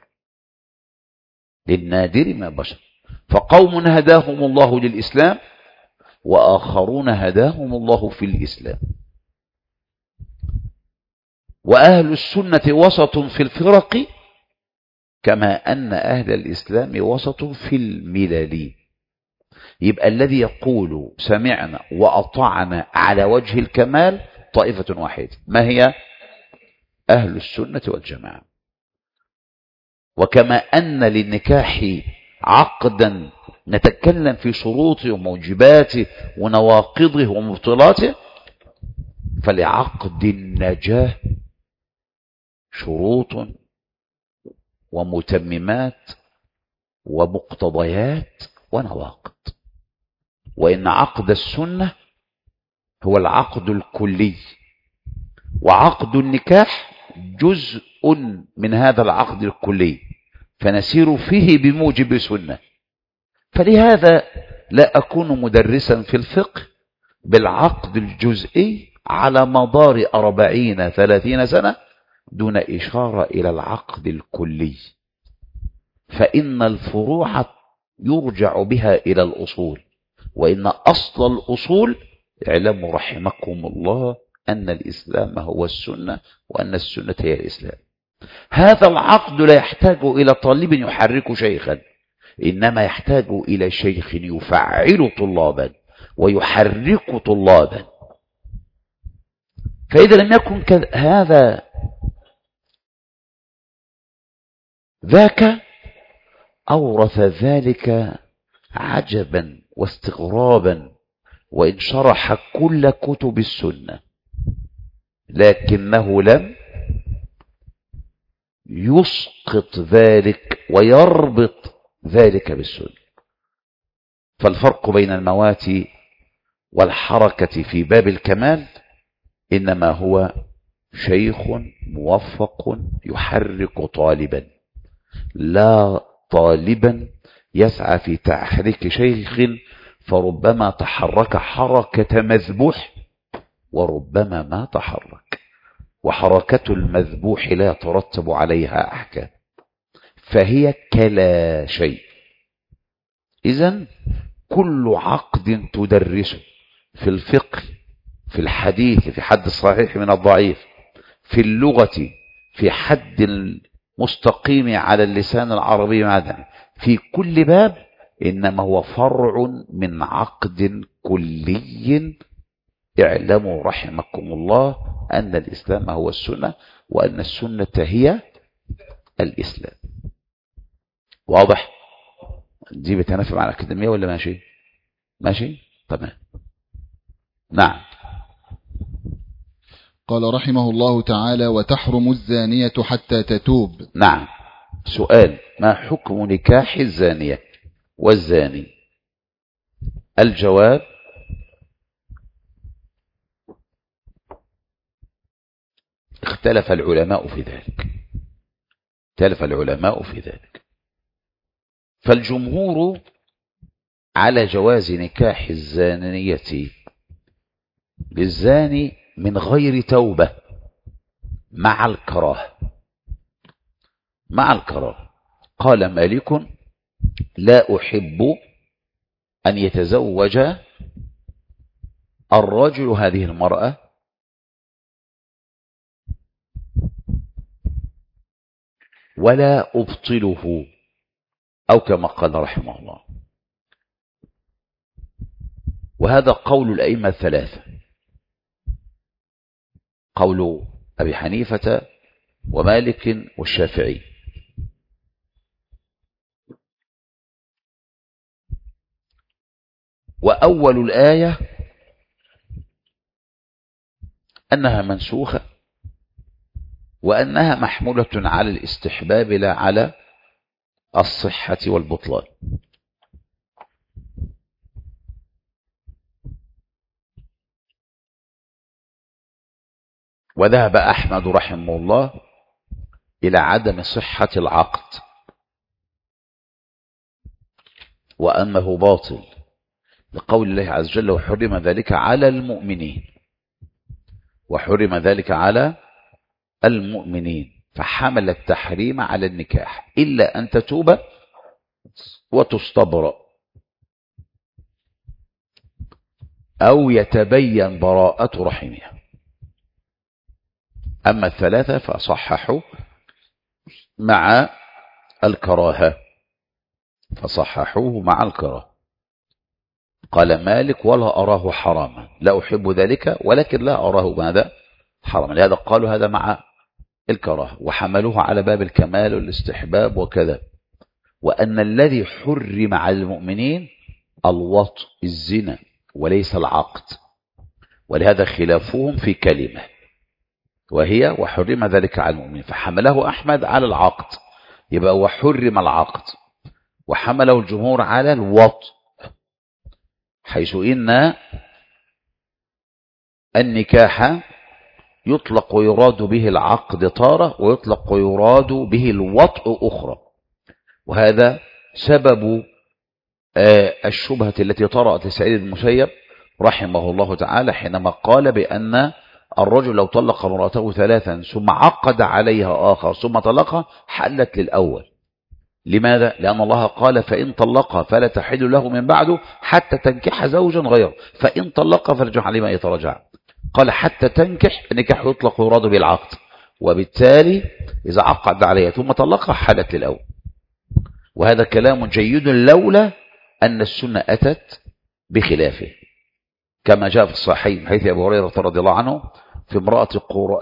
للنادر من البشر. فقوم هداهم الله للإسلام وآخرون هداهم الله في الإسلام. وأهل السنة وسط في الفرق كما أن أهل الإسلام وسط في الملل. يبقى الذي يقول سمعنا وأطعنا على وجه الكمال طائفة واحدة، ما هي؟ أهل السنة والجماعة. وكما أن للنكاح عقدا نتكلم في شروطه وموجباته ونواقضه ومبطلاته، فلعقد النجاة شروط ومتممات ومقتضيات ونواقض. وإن عقد السنة هو العقد الكلي، وعقد النكاح جزء من هذا العقد الكلي، فنسير فيه بموجب سنة. فلهذا لا أكون مدرسا في الفقه بالعقد الجزئي على مدار أربعين ثلاثين سنة دون إشارة إلى العقد الكلي، فإن الفروع يرجع بها إلى الأصول، وإن أصل الأصول اعلموا رحمكم الله أن الإسلام هو السنة، وأن السنة هي الإسلام. هذا العقد لا يحتاج إلى طالب يحرك شيخا، إنما يحتاج إلى شيخ يفعل طلابا ويحرك طلابا. فإذا لم يكن هذا ذاك أورث ذلك عجبا واستغرابا، وإن شرح كل كتب السنة لكنه لم يسقط ذلك ويربط ذلك بالسنة. فالفرق بين الموات والحركة في باب الكمال إنما هو شيخ موفق يحرك طالبا، لا طالبا يسعى في تحريك شيخ فربما تحرك حركة مذبوح وربما ما تحرك، وحركة المذبوح لا يترتب عليها أحكام، فهي كلا شيء. إذن كل عقد تدرسه في الفقه، في الحديث، في حد الصحيح من الضعيف، في اللغة، في حد المستقيم على اللسان العربي معدن، في كل باب إنما هو فرع من عقد كلي. اعلموا رحمكم الله أن الإسلام هو السنة، وأن السنة هي الإسلام. واضح؟ دي بتنافي مع الأكاديمية ولا ماشي؟ ماشي؟ تمام. نعم. قال رحمه الله تعالى: وتحرم الزانية حتى تتوب. نعم. سؤال: ما حكم نكاح الزانية والزاني؟ الجواب: اختلف العلماء في ذلك، اختلف العلماء في ذلك. فالجمهور على جواز نكاح الزانية للزاني من غير توبة مع الكراهة، مع الكراهة. قال مالك: لا أحب أن يتزوج الرجل هذه المرأة ولا أبطله، أو كما قال رحمه الله. وهذا قول الأئمة الثلاثة، قول أبي حنيفة ومالك والشافعي. وأول الآية أنها منسوخة، وأنها محمولة على الاستحباب لا على الصحة والبطلان. وذهب أحمد رحمه الله إلى عدم صحة العقد وأنه باطل لقول الله عز وجل وحرم ذلك على المؤمنين وحرم ذلك على المؤمنين، فحمل التحريم على النكاح إلا أن تتوب وتستبرأ أو يتبين براءة رحمها. أما الثلاثة فصححوا مع الكراهة فصححوه مع الكراهة. قال مالك ولا أراه حراما، لا أحب ذلك ولكن لا أراه ماذا حراما، لهذا قالوا هذا مع الكراهة وحملوه على باب الكمال والاستحباب وكذا. وأن الذي حرم على المؤمنين الوطء الزنا وليس العقد، ولهذا خلافهم في كلمة وهي وحرم ذلك على المؤمنين، فحمله أحمد على العقد يبقى وحرم العقد، وحمله الجمهور على الوطء، حيث إن النكاح يطلق ويراد به العقد تارة ويطلق ويراد به الوطء أخرى. وهذا سبب الشبهة التي طرأت لسعيد بن المسيب رحمه الله تعالى حينما قال بأن الرجل لو طلق امرأته ثلاثا ثم عقد عليها آخر ثم طلقها حلت للأول. لماذا؟ لأن الله قال فإن طلقها فلا تحل له من بعده حتى تنكح زوجا غيره، فإن طلقها فارجع عليه ما يتراجع. قال حتى تنكح، النكاح يطلق ويراد به العقد، وبالتالي إذا عقد عليها ثم طلقها حلت للأول. وهذا كلام جيد لولا أن السنة أتت بخلافه، كما جاء في الصحيح حيث أبو هريرة رضي الله عنه في امرأة قر...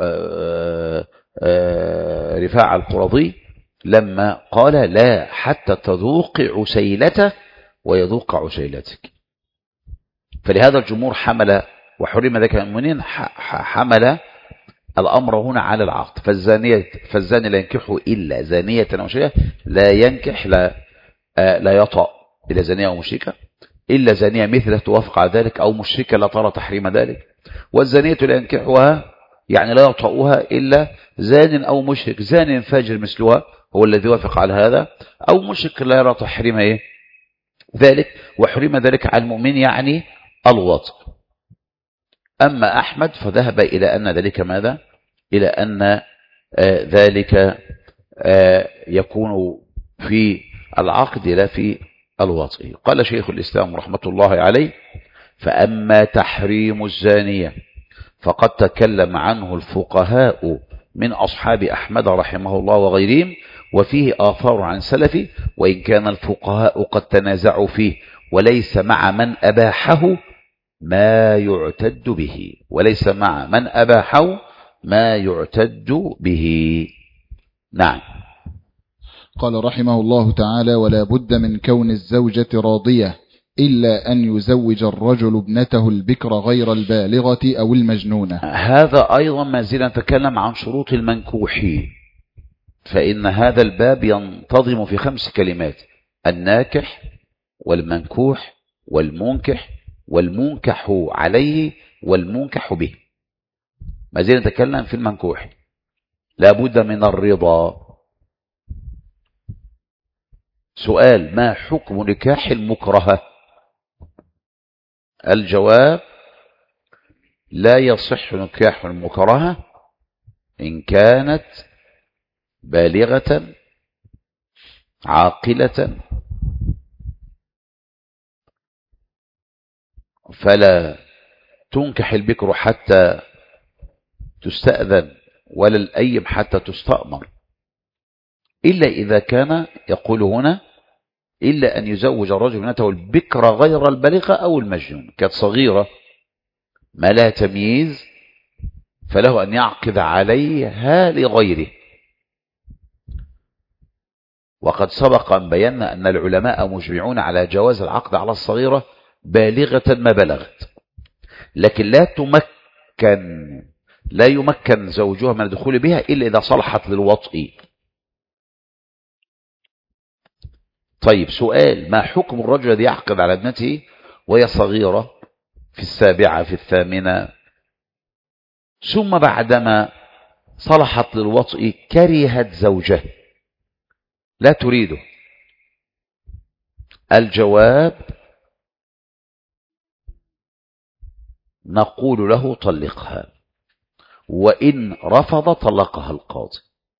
رفاعة القرظي لما قال لا حتى تذوق عسيلته ويذوق عسيلتك. فلهذا الجمهور حمل وحرم ذلك المؤمنين حمل الأمر هنا على العقد. فالزانية فالزاني لا ينكح إلا زانية أو مشركة، لا ينكح لا لا يطأ إلا زانية أو مشركة، إلا زانية مثله توافق على ذلك أو مشركة لا ترى تحريم ذلك. والزانية لا ينكحها يعني لا يطأها إلا زان أو مشرك، زان فاجر مثلها هو الذي وافق على هذا، أو مشرك لا يرى تحريم إيه ذلك. وحرم ذلك على المؤمن يعني الوطء. أما أحمد فذهب إلى أن ذلك ماذا؟ إلى أن آه ذلك آه يكون في العقد لا في الوطء. قال شيخ الإسلام رحمة الله عليه فأما تحريم الزانية فقد تكلم عنه الفقهاء من أصحاب أحمد رحمه الله وغيرهم، وفيه آثار عن سلفه، وإن كان الفقهاء قد تنازعوا فيه، وليس مع من أباحه ما يعتد به وليس مع من أباحه ما يعتد به. نعم. قال رحمه الله تعالى ولا بد من كون الزوجة راضية إلا أن يزوج الرجل ابنته البكر غير البالغة أو المجنونة. هذا أيضا ما زلنا نتكلم عن شروط المنكوح، فإن هذا الباب ينتظم في خمس كلمات: الناكح والمنكوح والمنكح والمنكح عليه والمنكح به. ما زلنا نتكلم في المنكوح. لا بد من الرضا. سؤال: ما حكم نكاح المكرهة؟ الجواب: لا يصح نكاح المكرهة إن كانت بالغة عاقلة، فلا تنكح البكر حتى تستأذن ولا الأيم حتى تستأمر، إلا إذا كان يقول هنا إلا أن يزوج الرجل ابنته البكر غير البالغة أو المجنون، كانت صغيرة ما لا تمييز فله أن يعقد عليها لغيره. وقد سبق أن بينا أن العلماء مجمعون على جواز العقد على الصغيرة بالغة ما بلغت، لكن لا تمكن لا يمكن زوجها من الدخول بها إلا إذا صلحت للوطء. طيب، سؤال: ما حكم الرجل الذي يعقد على ابنته وهي صغيرة في السابعة في الثامنة ثم بعدما صلحت للوطء كرهت زوجه لا تريده، الجواب نقول له طلقها، وإن رفض طلقها القاضي،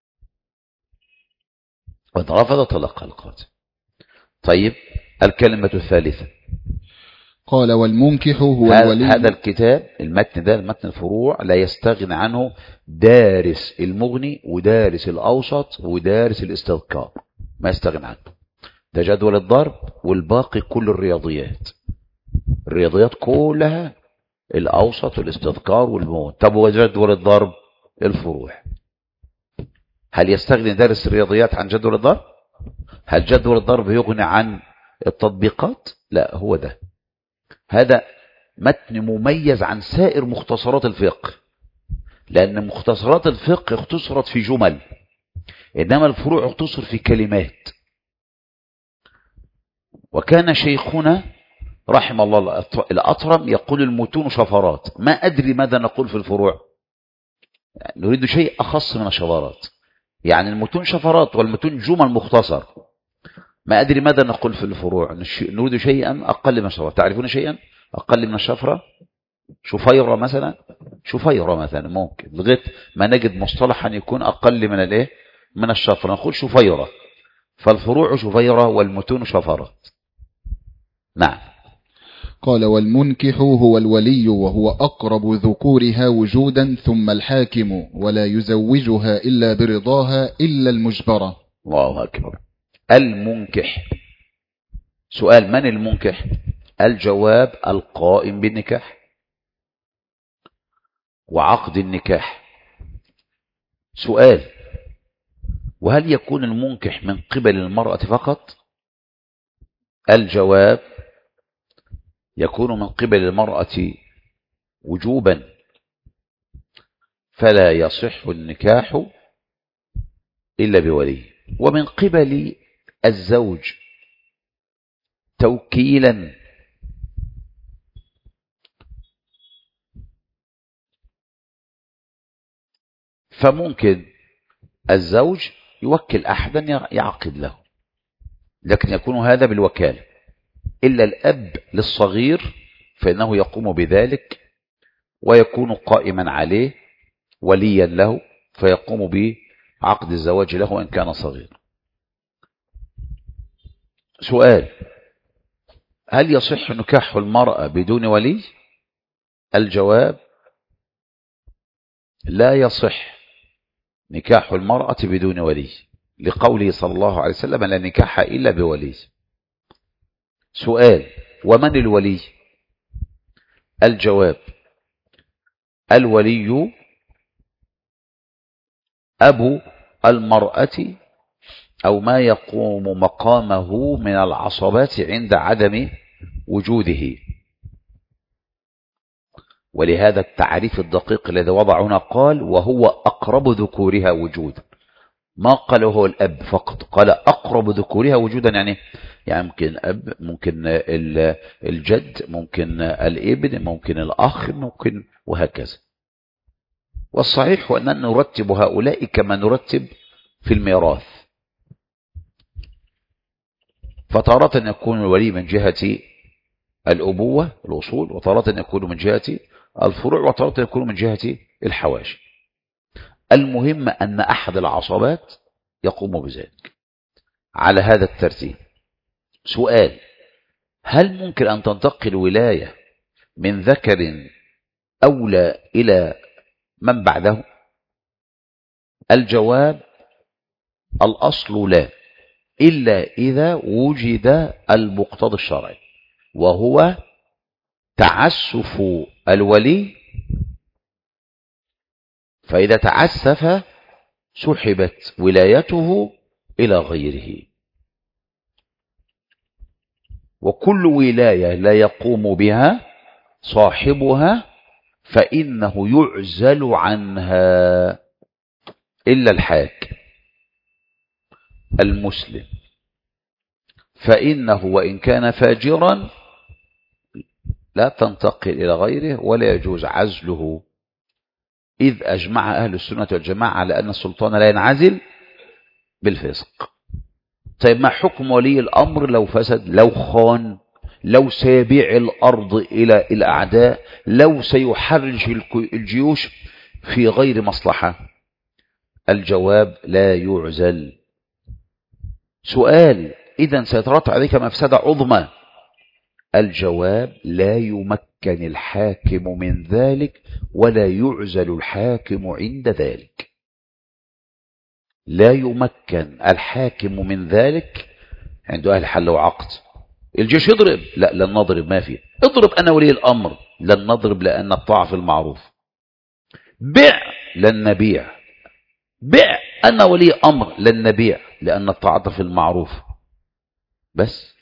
وإن رفض طلقها القاضي. طيب الكلمة الثالثة قال والمنكح هو هذا, الولي. هذا الكتاب المتن ده المتن الفروع لا يستغني عنه دارس المغني ودارس الأوسط ودارس الاستذكار، ما يستغني عنه. ده جدول الضرب والباقي كل الرياضيات، الرياضيات كلها الأوسط والاستذكار والمغني. طب وجدول الضرب الفروع، هل يستغني دارس الرياضيات عن جدول الضرب؟ هل جدول الضرب يغني عن التطبيقات؟ لا، هو ده. هذا متن مميز عن سائر مختصرات الفقه، لأن مختصرات الفقه اختصرت في جمل، إنما الفروع اختصر في كلمات. وكان شيخنا رحم الله الأطرم يقول المتون شفرات، ما أدري ماذا نقول في الفروع، نريد شيء أخص من الشفرات، يعني المتون شفرات والمتون جمل مختصر، ما أدري ماذا نقول في الفروع، نريد شيئا أقل من الشفرة. تعرفون شيئا أقل من الشفرة؟ شفيرة مثلا، شفيرة مثلا ممكن لغاية ما نجد مصطلحا يكون أقل من الايه من الشفرة نقول شفيرة. فالفروع شفيرة والمتون شفرات. نعم. قال والمنكح هو الولي وهو أقرب ذكورها وجودا، ثم الحاكم، ولا يزوجها إلا برضاها إلا المجبرة. الله أكبر. المنكح، سؤال من المنكح؟ الجواب القائم بالنكاح وعقد النكاح. سؤال، وهل يكون المنكح من قبل المرأة فقط؟ الجواب يكون من قبل المرأة وجوبا، فلا يصح النكاح إلا بولي، ومن قبل الزوج توكيلا، فممكن الزوج يوكل أحدا يعقد له، لكن يكون هذا بالوكالة، إلا الأب للصغير فإنه يقوم بذلك ويكون قائما عليه وليا له، فيقوم بعقد الزواج له إن كان صغير. سؤال، هل يصح نكاح المرأة بدون ولي؟ الجواب لا يصح نكاح المرأة بدون ولي، لقوله صلى الله عليه وسلم لا نكاح إلا بولي. سؤال، ومن الولي؟ الجواب الولي أبو المرأة أو ما يقوم مقامه من العصبات عند عدم وجوده. ولهذا التعريف الدقيق الذي وضع هنا قال وهو أقرب ذكورها وجودا، ما قال هو الأب فقط، قال أقرب ذكورها وجودا، يعني يعني ممكن أب، ممكن الجد، ممكن الابن، ممكن الأخ، ممكن وهكذا. والصحيح هو أننا نرتب هؤلاء كما نرتب في الميراث، فتارة يكون الولي من جهة الأبوة الأصول، وتارة يكون من جهة الفروع، وتارة يكون من جهة الحواشي. المهم أن أحد العصبات يقوم بذلك على هذا الترتيب. سؤال، هل ممكن أن تنتقل ولاية من ذكر أولى إلى من بعده؟ الجواب الأصل لا، إلا إذا وجد المقتضى الشرعي، وهو تعسف الولي، فإذا تعسف سحبت ولايته إلى غيره. وكل ولاية لا يقوم بها صاحبها فإنه يعزل عنها إلا الحاكم المسلم، فإنه وإن كان فاجرا لا تنتقل إلى غيره ولا يجوز عزله إذ أجمع أهل السنة والجماعة على أن السلطان لا ينعزل بالفسق. طيب ما حكم ولي الأمر لو فسد، لو خان، لو سيبيع الأرض إلى الأعداء، لو سيحرج الجيوش في غير مصلحة؟ الجواب لا يعزل. سؤال: إذن سيترتب عليك مفسدة عظمى. الجواب: لا يمكن الحاكم من ذلك ولا يعزل الحاكم عند ذلك. لا يمكن الحاكم من ذلك عند أهل حل وعقد. الجيش يضرب، لا لن نضرب، ما فيه. اضرب أنا ولي الأمر، لن نضرب لأن الطاعة في المعروف. بيع، لن نبيع. بيع أنا ولي أمر، لن نبيع لأن الطاعة في المعروف. بس.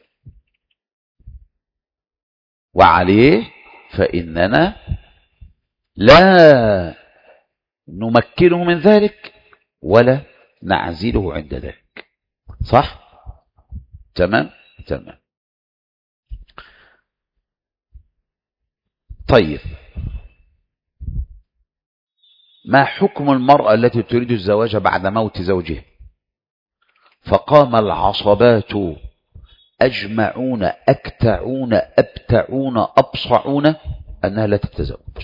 وعليه فإننا لا نمكنه من ذلك ولا نعزله عند ذلك. صح؟ تمام؟ تمام. طيب، ما حكم المرأة التي تريد الزواج بعد موت زوجها فقام العصبات أجمعون أكتعون أبتعون أبصعون أنها لا تتزوج؟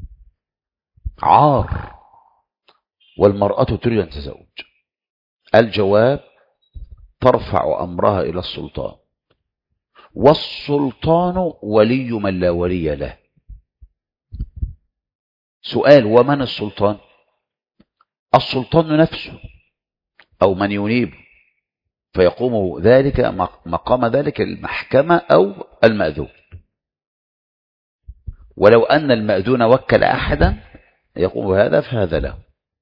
عار، والمرأة تريد أن تتزوج. الجواب: ترفع أمرها إلى السلطان، والسلطان ولي من لا ولي له. سؤال: ومن السلطان؟ السلطان نفسه أو من ينيب، فيقوم ذلك مقام ذلك المحكمة أو المأذون. ولو أن المأذون وكل أحدا يقوم بهذا فهذا له.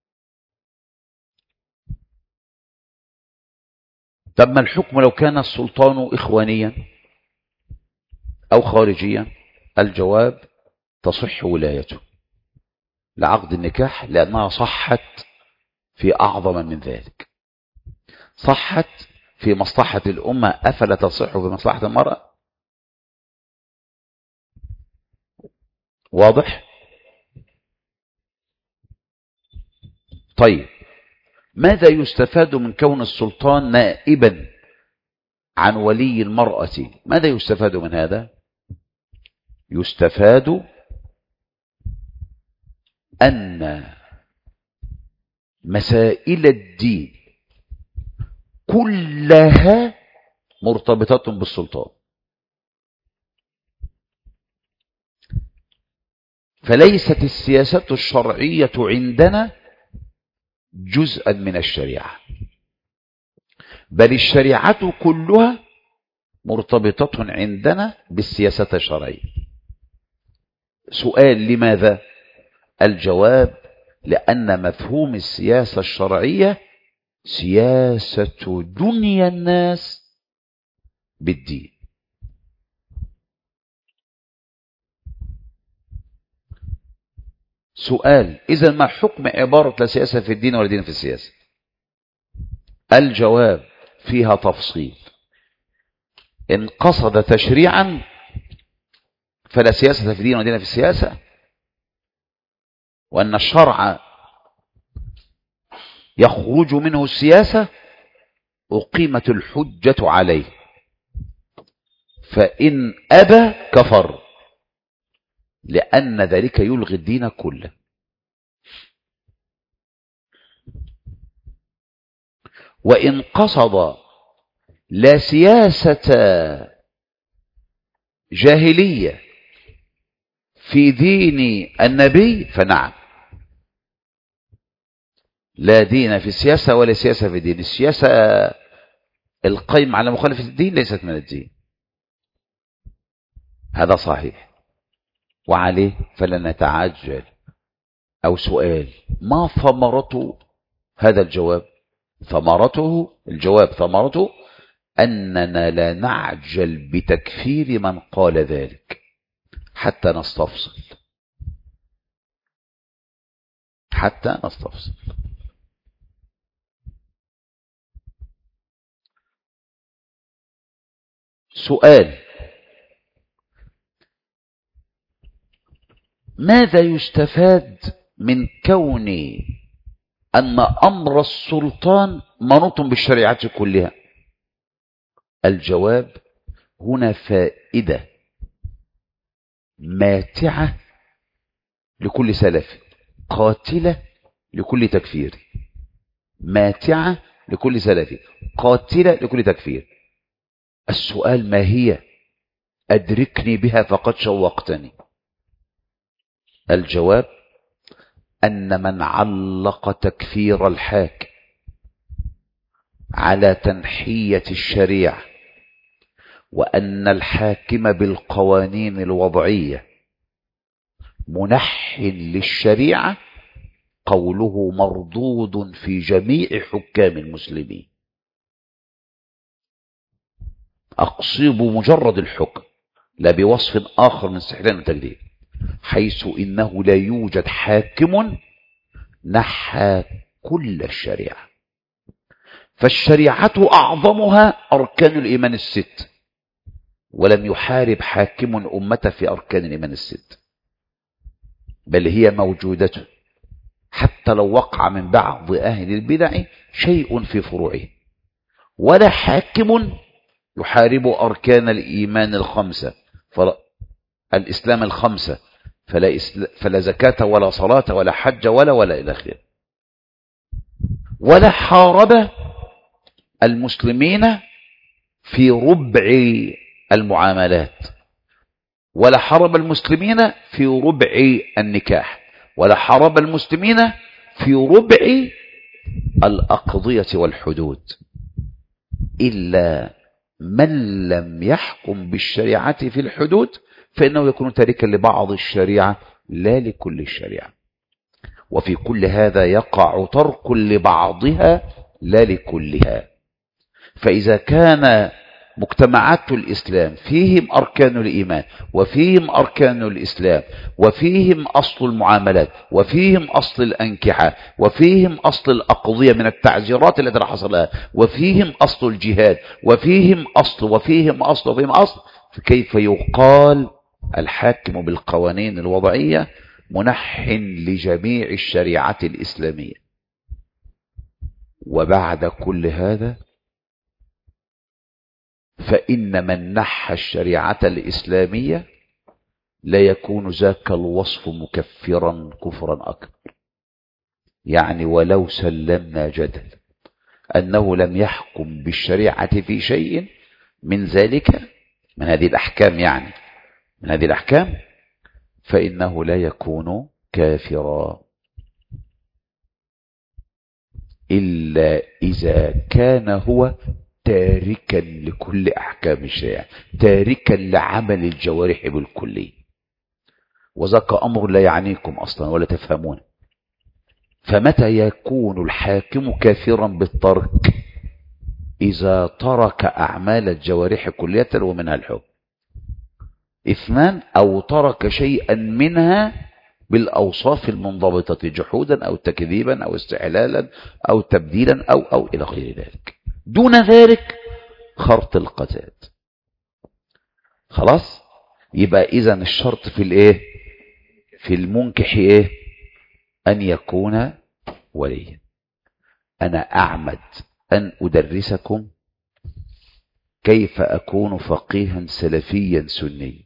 طب ما الحكم لو كان السلطان إخوانيا أو خارجيا؟ الجواب: تصح ولايته لعقد النكاح لأنها صحت في أعظم من ذلك. صحت في مصلحة الأمة، أفلا تصح في مصلحة المرأة؟ واضح؟ طيب، ماذا يستفاد من كون السلطان نائبا عن ولي المرأة؟ ماذا يستفاد من هذا؟ يستفاد أن مسائل الدين كلها مرتبطة بالسلطان، فليست السياسة الشرعية عندنا جزءا من الشريعة، بل الشريعة كلها مرتبطة عندنا بالسياسة الشرعية. سؤال: لماذا؟ الجواب: لأن مفهوم السياسة الشرعية سياسة دنيا الناس بالدين. سؤال: إذا ما حكم عبارة لا سياسة في الدين ولا دين في السياسة؟ الجواب: فيها تفصيل. إن قصد تشريعا فلا سياسة في الدين ولا دين في السياسة، وأن الشرع يخرج منه السياسة أقيمت الحجة عليه، فإن أبى كفر، لأن ذلك يلغي الدين كله. وإن قصد لا سياسة جاهلية في دين النبي فنعم، لا دين في السياسة ولا سياسة في الدين. السياسة القيم على مخالفة الدين ليست من الدين، هذا صحيح. وعليه فلا نتعجل. أو سؤال: ما ثمرة هذا الجواب؟ ثمرته الجواب ثمرته أننا لا نعجل بتكفير من قال ذلك حتى نستفصل حتى نستفصل. سؤال: ماذا يستفاد من كون أن أمر السلطان منوط بالشريعة كلها؟ الجواب: هنا فائدة ماتعة لكل سلف، قاتلة لكل تكفير. ماتعة لكل سلف، قاتلة لكل تكفير. السؤال: ما هي؟ أدركني بها فقد شوقتني. الجواب: أن من علق تكفير الحاكم على تنحية الشريعة، وأن الحاكم بالقوانين الوضعية منح للشريعة، قوله مردود في جميع حكام المسلمين. أقصد مجرد الحكم لا بوصف آخر من استحلال وتكذيب، حيث إنه لا يوجد حاكم نحى كل الشريعة. فالشريعة أعظمها أركان الإيمان الست، ولم يحارب حاكم أمة في أركان الإيمان الست، بل هي موجودة، حتى لو وقع من بعض أهل البدع شيء في فروعه. ولا حاكم يحارب أركان الإيمان الخمسة، الإسلام الخمسة، فلا, فلا زكاة ولا صلاة ولا حج ولا ولا إلى آخره. ولا حارب المسلمين في ربع المعاملات، ولا حارب المسلمين في ربع النكاح، ولا حارب المسلمين في ربع الأقضية والحدود، إلا من لم يحكم بالشريعة في الحدود فإنه يكون تاركا لبعض الشريعة لا لكل الشريعة. وفي كل هذا يقع ترك لبعضها لا لكلها. فإذا كان مجتمعات الإسلام فيهم أركان الإيمان، وفيهم أركان الإسلام، وفيهم أصل المعاملات، وفيهم أصل الأنكحة، وفيهم أصل الأقضية من التعزيرات التي حصل لها، وفيهم أصل الجهاد، وفيهم أصل وفيهم أصل وفيهم أصل، فكيف يقال الحاكم بالقوانين الوضعية منح لجميع الشريعة الإسلامية؟ وبعد كل هذا فإن من نحى الشريعة الإسلامية لا يكون ذاك الوصف مكفرا كفرا أكبر. يعني ولو سلمنا جدل أنه لم يحكم بالشريعة في شيء من ذلك، من هذه الأحكام، يعني من هذه الأحكام، فإنه لا يكون كافرا إلا إذا كان هو تاركا لكل أحكام الشريعة، تاركا لعمل الجوارح بالكلية. وذاك أمر لا يعنيكم أصلا ولا تفهمون. فمتى يكون الحاكم كافرا بالترك؟ إذا ترك أعمال الجوارح كلية ومنها الحكم. اثنان: أو ترك شيئا منها بالأوصاف المنضبطة، جحودا أو تكذيبا أو استعلالا أو تبديلا أو أو إلى غير ذلك. دون ذلك خرط القتاد. خلاص؟ يبقى إذن الشرط في الإيه؟ في المنكح إيه؟ أن يكون وليا. أنا أعمد أن أدرسكم كيف أكون فقيها سلفيا سنيا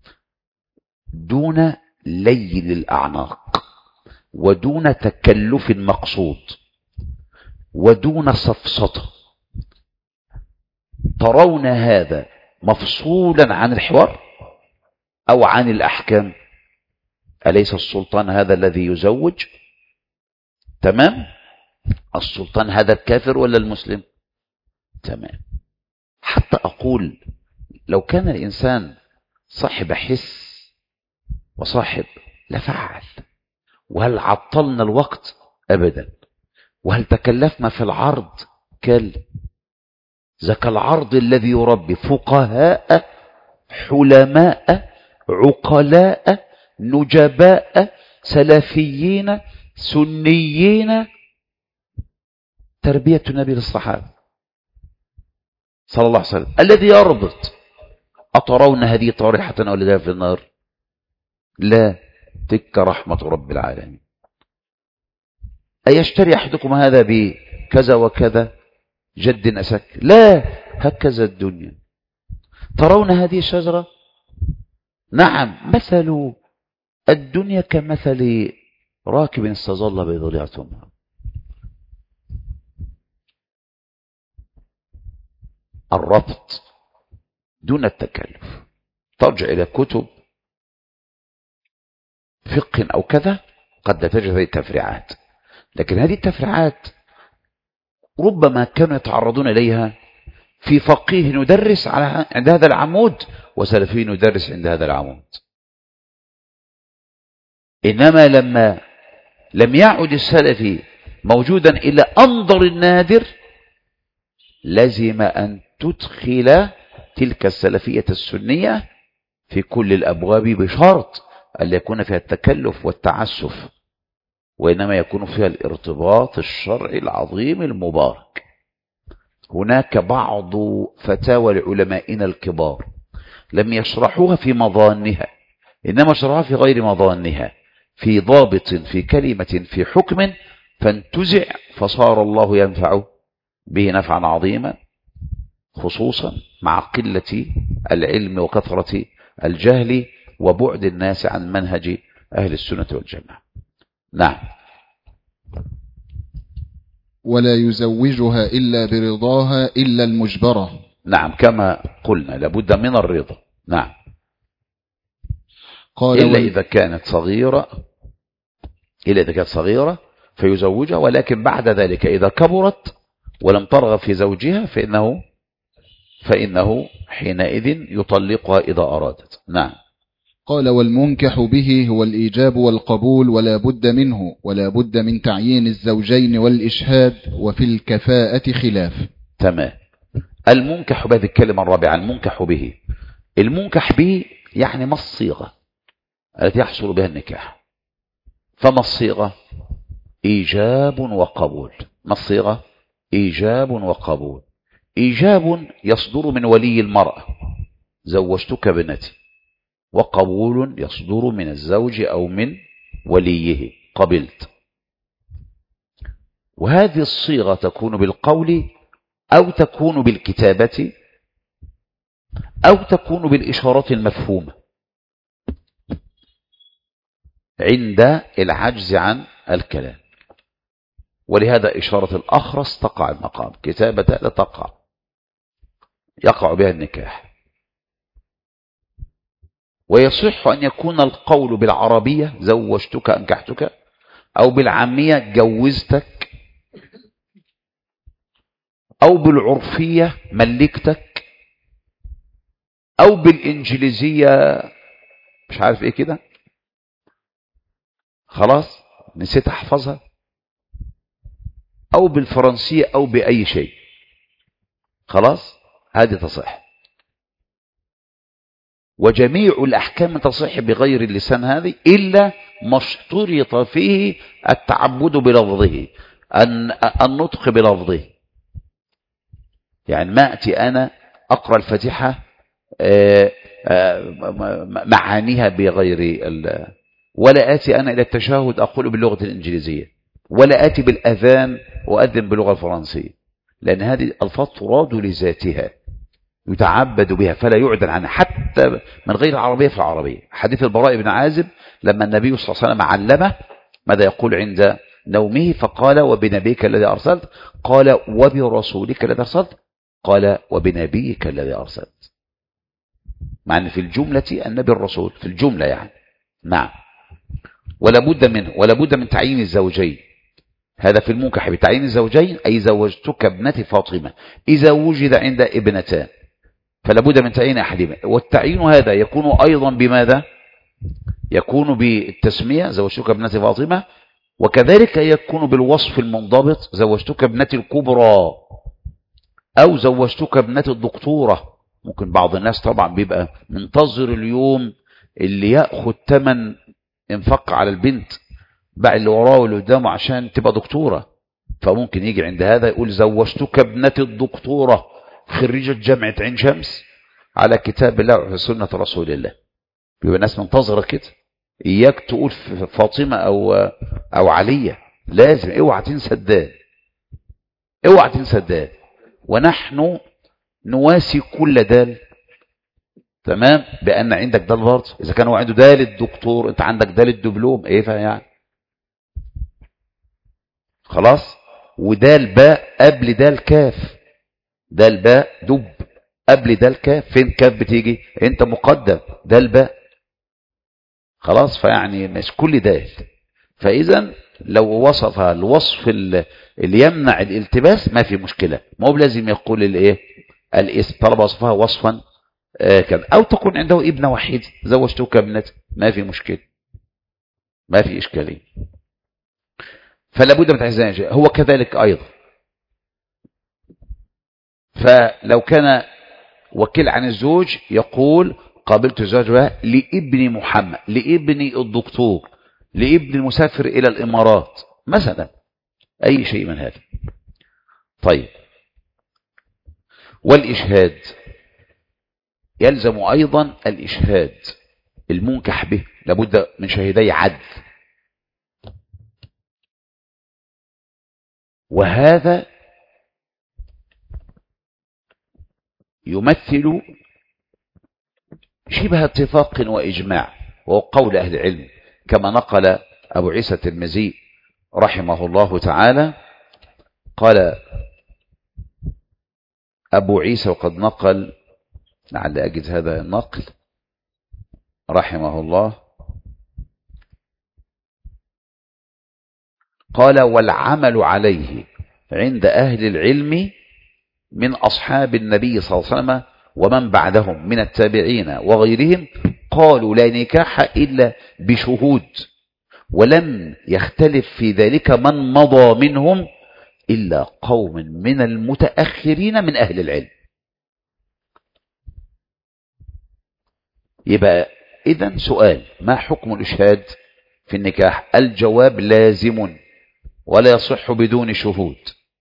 دون ليل الأعناق، ودون تكلف مقصود، ودون سفسطة. ترون هذا مفصولا عن الحوار أو عن الأحكام؟ أليس السلطان هذا الذي يزوج؟ تمام؟ السلطان هذا الكافر ولا المسلم؟ تمام. حتى أقول لو كان الإنسان صاحب حس وصاحب لفعل، وهل عطلنا الوقت؟ أبدا. وهل تكلفنا في العرض؟ كلا. ذاك العرض الذي يربي فقهاء حلماء عقلاء نجباء سلفيين سنيين، تربية النبي للصحابة صلى الله عليه وسلم الذي يربط. أترون هذه طارحة أو لديها في النار؟ لا، تلك رحمة رب العالمين. أيشتري أحدكم هذا بكذا وكذا جد أسك؟ لا، هكذا الدنيا. ترون هذه الشجرة؟ نعم، مثل الدنيا كمثل راكب استظل بظلها ثمر. الربط دون التكلف. ترجع إلى كتب فقه أو كذا قد لا تجد هذه التفريعات، لكن هذه التفريعات ربما كانوا يتعرضون إليها في فقيه ندرس على عند هذا العمود وسلفي ندرس عند هذا العمود. إنما لما لم يعد السلفي موجودا إلا أنظر النادر، لزم أن تدخل تلك السلفية السنية في كل الأبواب بشرط أن يكون فيها التكلف والتعسف، وإنما يكون فيها الارتباط الشرعي العظيم المبارك. هناك بعض فتاوى لعلمائنا الكبار لم يشرحوها في مظانها، إنما شرحوها في غير مظانها، في ضابط، في كلمة، في حكم، فانتزع فصار الله ينفع به نفعا عظيما، خصوصا مع قلة العلم وكثرة الجهل وبعد الناس عن منهج أهل السنة والجماعة. نعم. ولا يزوجها إلا برضاها إلا المجبرة. نعم، كما قلنا لابد من الرضا. نعم. قال إلا وال... إذا كانت صغيرة إلا إذا كانت صغيرة فيزوجها، ولكن بعد ذلك إذا كبرت ولم ترغب في زوجها فإنه فإنه حينئذ يطلقها إذا أرادت. نعم. قال والمنكح به هو الإيجاب والقبول ولا بد منه، ولا بد من تعيين الزوجين والإشهاد، وفي الكفاءة خلاف. تمام. المنكح بهذه الكلمة الرابعة، المنكح به. المنكح به يعني ما الصيغة التي يحصل بها النكاح؟ فما الصيغة؟ إيجاب وقبول. ما الصيغة؟ إيجاب وقبول. إيجاب يصدر من ولي المرأة، زوجتك بنتي، وقبول يصدر من الزوج أو من وليه، قبلت. وهذه الصيغة تكون بالقول أو تكون بالكتابة أو تكون بالإشارة المفهومة عند العجز عن الكلام. ولهذا إشارة الأخرس تقع المقام، كتابة لا تقع، يقع بها النكاح. ويصح أن يكون القول بالعربية زوجتك أنكحتك، أو بالعامية جوزتك، أو بالعرفية ملكتك، أو بالإنجليزية مش عارف إيه كده، خلاص نسيت أحفظها، أو بالفرنسية أو بأي شيء، خلاص هذه تصح. وجميع الأحكام تصح بغير اللسان هذه إلا ما اشترط فيه التعبد بلفظه، أن النطق بلفظه. يعني ما أتي أنا أقرأ الفاتحة معانيها بغير، ولا آتي أنا إلى التشهد أقول باللغة الإنجليزية، ولا آتي بالأذان وأذن باللغة الفرنسية، لأن هذه الألفاظ تراد لذاتها يتعبد بها فلا يعدل عنها، حتى من غير العربية في العربية. حديث البراء بن عازب لما النبي صلى الله عليه وسلم علمه ماذا يقول عند نومه، فقال وبنبيك الذي أرسلت، قال وبرسولك الذي أرسلت، قال وبنبيك الذي أرسلت. مع أن في الجملة النبي الرسول في الجملة يعني. نعم. ولا بد منه، ولا بد من تعيين الزوجين. هذا في المنكح بتعيين الزوجين، أي زوجتك ابنتي فاطمة إذا وجد عند ابنتان فلا بد من تعيين أحدهما. والتعيين هذا يكون أيضا بماذا؟ يكون بالتسمية زوجتك ابنتي فاطمة، وكذلك يكون بالوصف المنضبط زوجتك ابنتي الكبرى، أو زوجتك ابنتي الدكتورة. ممكن بعض الناس طبعا بيبقى منتظر اليوم اللي يأخذ ثمن انفق على البنت باع اللي وراه واللي قدامه عشان تبقى دكتورة، فممكن يجي عند هذا يقول زوجتك ابنتي الدكتورة خريجة جامعة عين شمس على كتاب الله وسنة رسول الله. بيبقى الناس منتظرة كده، إياك تقول فاطمة أو أو علية، لازم اوعى تنسى الدال، اوعى تنسى الدال. ونحن نواسي كل دال، تمام، بأن عندك دال برضه. إذا كان هو عنده دال الدكتور، أنت عندك دال الدبلوم، إيه فيها يعني؟ خلاص. ودال باء قبل دال كاف، دال باء دب قبل دال كاف. فين كاف بتيجي؟ أنت مقدم دال باء، خلاص. فيعني مش كل دال. فإذا لو وصفها الوصف اللي يمنع الالتباس ما في مشكلة، مو لازم يقول الايه الاسم. طلب وصفها وصفا آه كذا، او تكون عنده ابنه وحيد زوجتك ابنته، ما في مشكلة، ما في اشكاليه. فلا بد من تحسين. هو كذلك ايضا. فلو كان وكيل عن الزوج يقول قابلت زوجها لابن محمد، لابن الدكتور، لابن المسافر الى الامارات مثلا، اي شيء من هذا. طيب. والاشهاد يلزم ايضا الاشهاد المنكح به، لابد من شهدي عدل، وهذا يمثل شبه اتفاق واجماع، وهو قول اهل العلم كما نقل ابو عيسى الترمذي رحمه الله تعالى. قال ابو عيسى، وقد نقل، لعل اجد هذا النقل، رحمه الله، قال والعمل عليه عند اهل العلم من اصحاب النبي صلى الله عليه وسلم ومن بعدهم من التابعين وغيرهم، قالوا لا نكاح الا بشهود، ولم يختلف في ذلك من مضى منهم إلا قوم من المتأخرين من أهل العلم. يبقى إذن سؤال: ما حكم الإشهاد في النكاح؟ الجواب: لازم ولا يصح بدون شهود.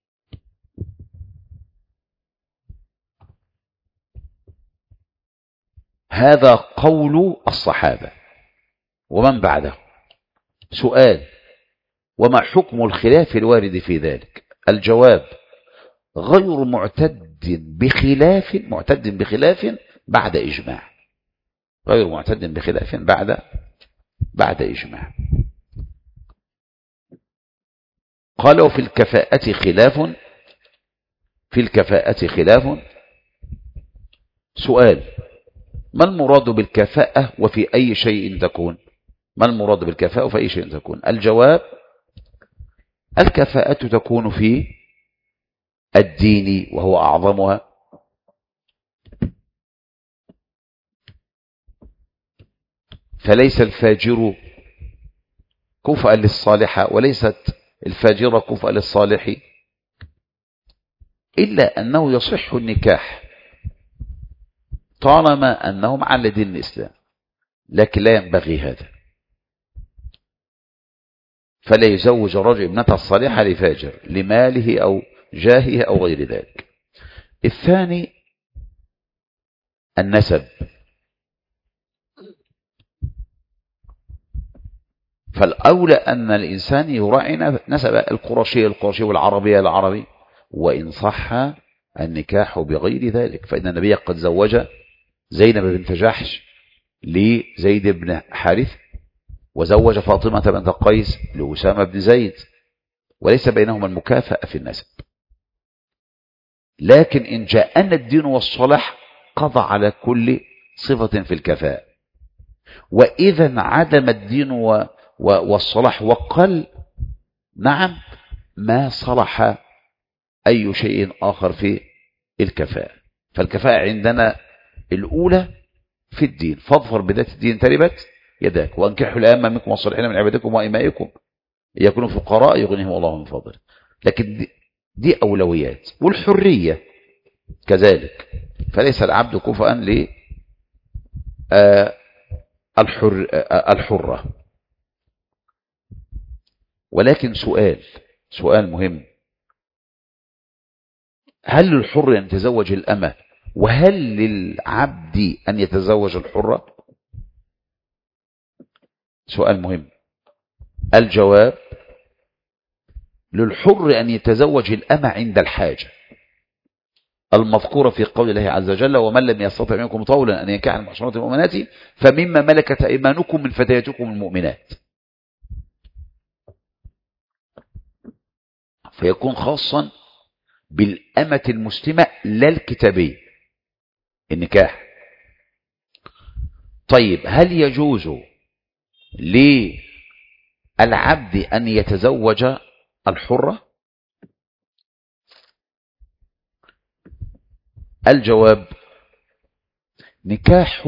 هذا قول الصحابة ومن بعده. سؤال: وما حكم الخلاف الوارد في ذلك؟ الجواب: غير معتد بخلاف معتد بخلاف بعد إجماع، غير معتد بخلاف بعد بعد إجماع. قالوا في الكفاءة خلاف، في الكفاءة خلاف. سؤال: ما المراد بالكفاءة وفي أي شيء تكون؟ ما المراد بالكفاءة وفي أي شيء تكون؟ الجواب: الكفاءة تكون في الدين وهو أعظمها، فليس الفاجر كفءا للصالح وليست الفاجرة كفءا للصالح، إلا أنه يصح النكاح طالما أنهم على دين الإسلام، لكن لا ينبغي هذا. فلا يزوج الرجل ابنته الصالحة لفاجر لماله أو جاهه أو غير ذلك. الثاني النسب، فالأولى أن الإنسان يراعي نسب القرشي القرشي والعربية العربي، وإن صح النكاح بغير ذلك، فإن النبي قد زوج زينب بنت جحش لزيد بن حارث، وزوج فاطمة بنت قيس لأسامة بن زيد، وليس بينهما المكافأة في النسب. لكن إن جاءنا الدين والصلاح قضى على كل صفة في الكفاءة، وإذا عدم الدين والصلاح وقل، نعم، ما صلح أي شيء آخر في الكفاءة. فالكفاءة عندنا الأولى في الدين، فاظفر بذات الدين تربت يداك، وانكحوا الأئمة منكم والصالحين من عبادكم وإمائكم يكونوا فقراء يغنيهم الله من فضله. لكن دي, دي أولويات. والحرية كذلك، فليس العبد كفءا ل الحر الحرة. ولكن سؤال سؤال مهم: هل للحر أن يتزوج الأمة، وهل للعبد أن يتزوج الحرة؟ سؤال مهم. الجواب: للحر أن يتزوج الأمة عند الحاجة المذكورة في قول الله عز وجل ومن لم يستطع منكم طولا أن ينكح المحصنات المؤمنات فمما ملكت أيمانكم من فتياتكم المؤمنات. فيكون خاصا بالأمة المسلمة لا الكتابية النكاح. طيب هل يجوز للعبد أن يتزوج الحرة؟ الجواب نكاح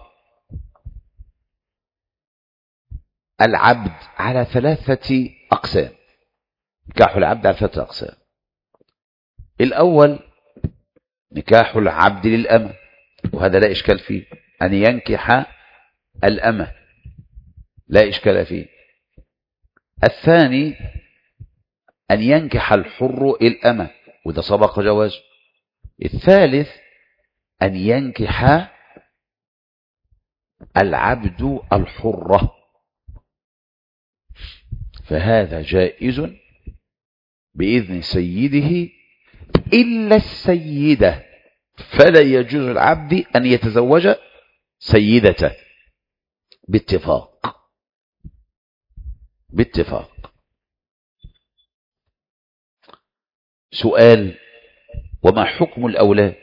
العبد على ثلاثة أقسام. نكاح العبد على ثلاثة أقسام. الأول نكاح العبد للأمة، وهذا لا إشكال فيه، أن ينكح الأمة لا إشكال فيه. الثاني أن ينكح الحر الأمة، وده سبق جواز. الثالث أن ينكح العبد الحرة، فهذا جائز بإذن سيده إلا السيدة، فلا يجوز العبد أن يتزوج سيدته باتفاق باتفاق. سؤال: وما حكم الأولاد؟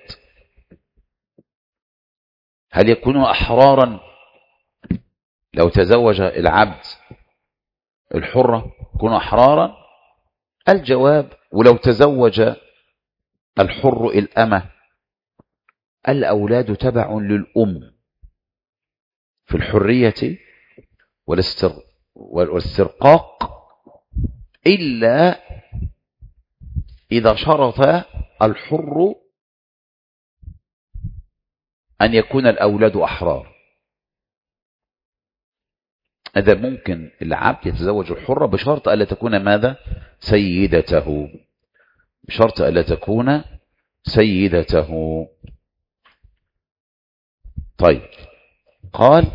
هل يكونوا أحرارا لو تزوج العبد الحرة؟ يكونوا أحرارا؟ الجواب: ولو تزوج الحر الأمة الأولاد تبع للأم في الحرية والاسترقاق، إلا إذا شرط الحر أن يكون الأولاد أحرار. هذا ممكن العبد يتزوج الحرة بشرط ألا تكون ماذا؟ سيدته، بشرط ألا تكون سيدته. طيب قال: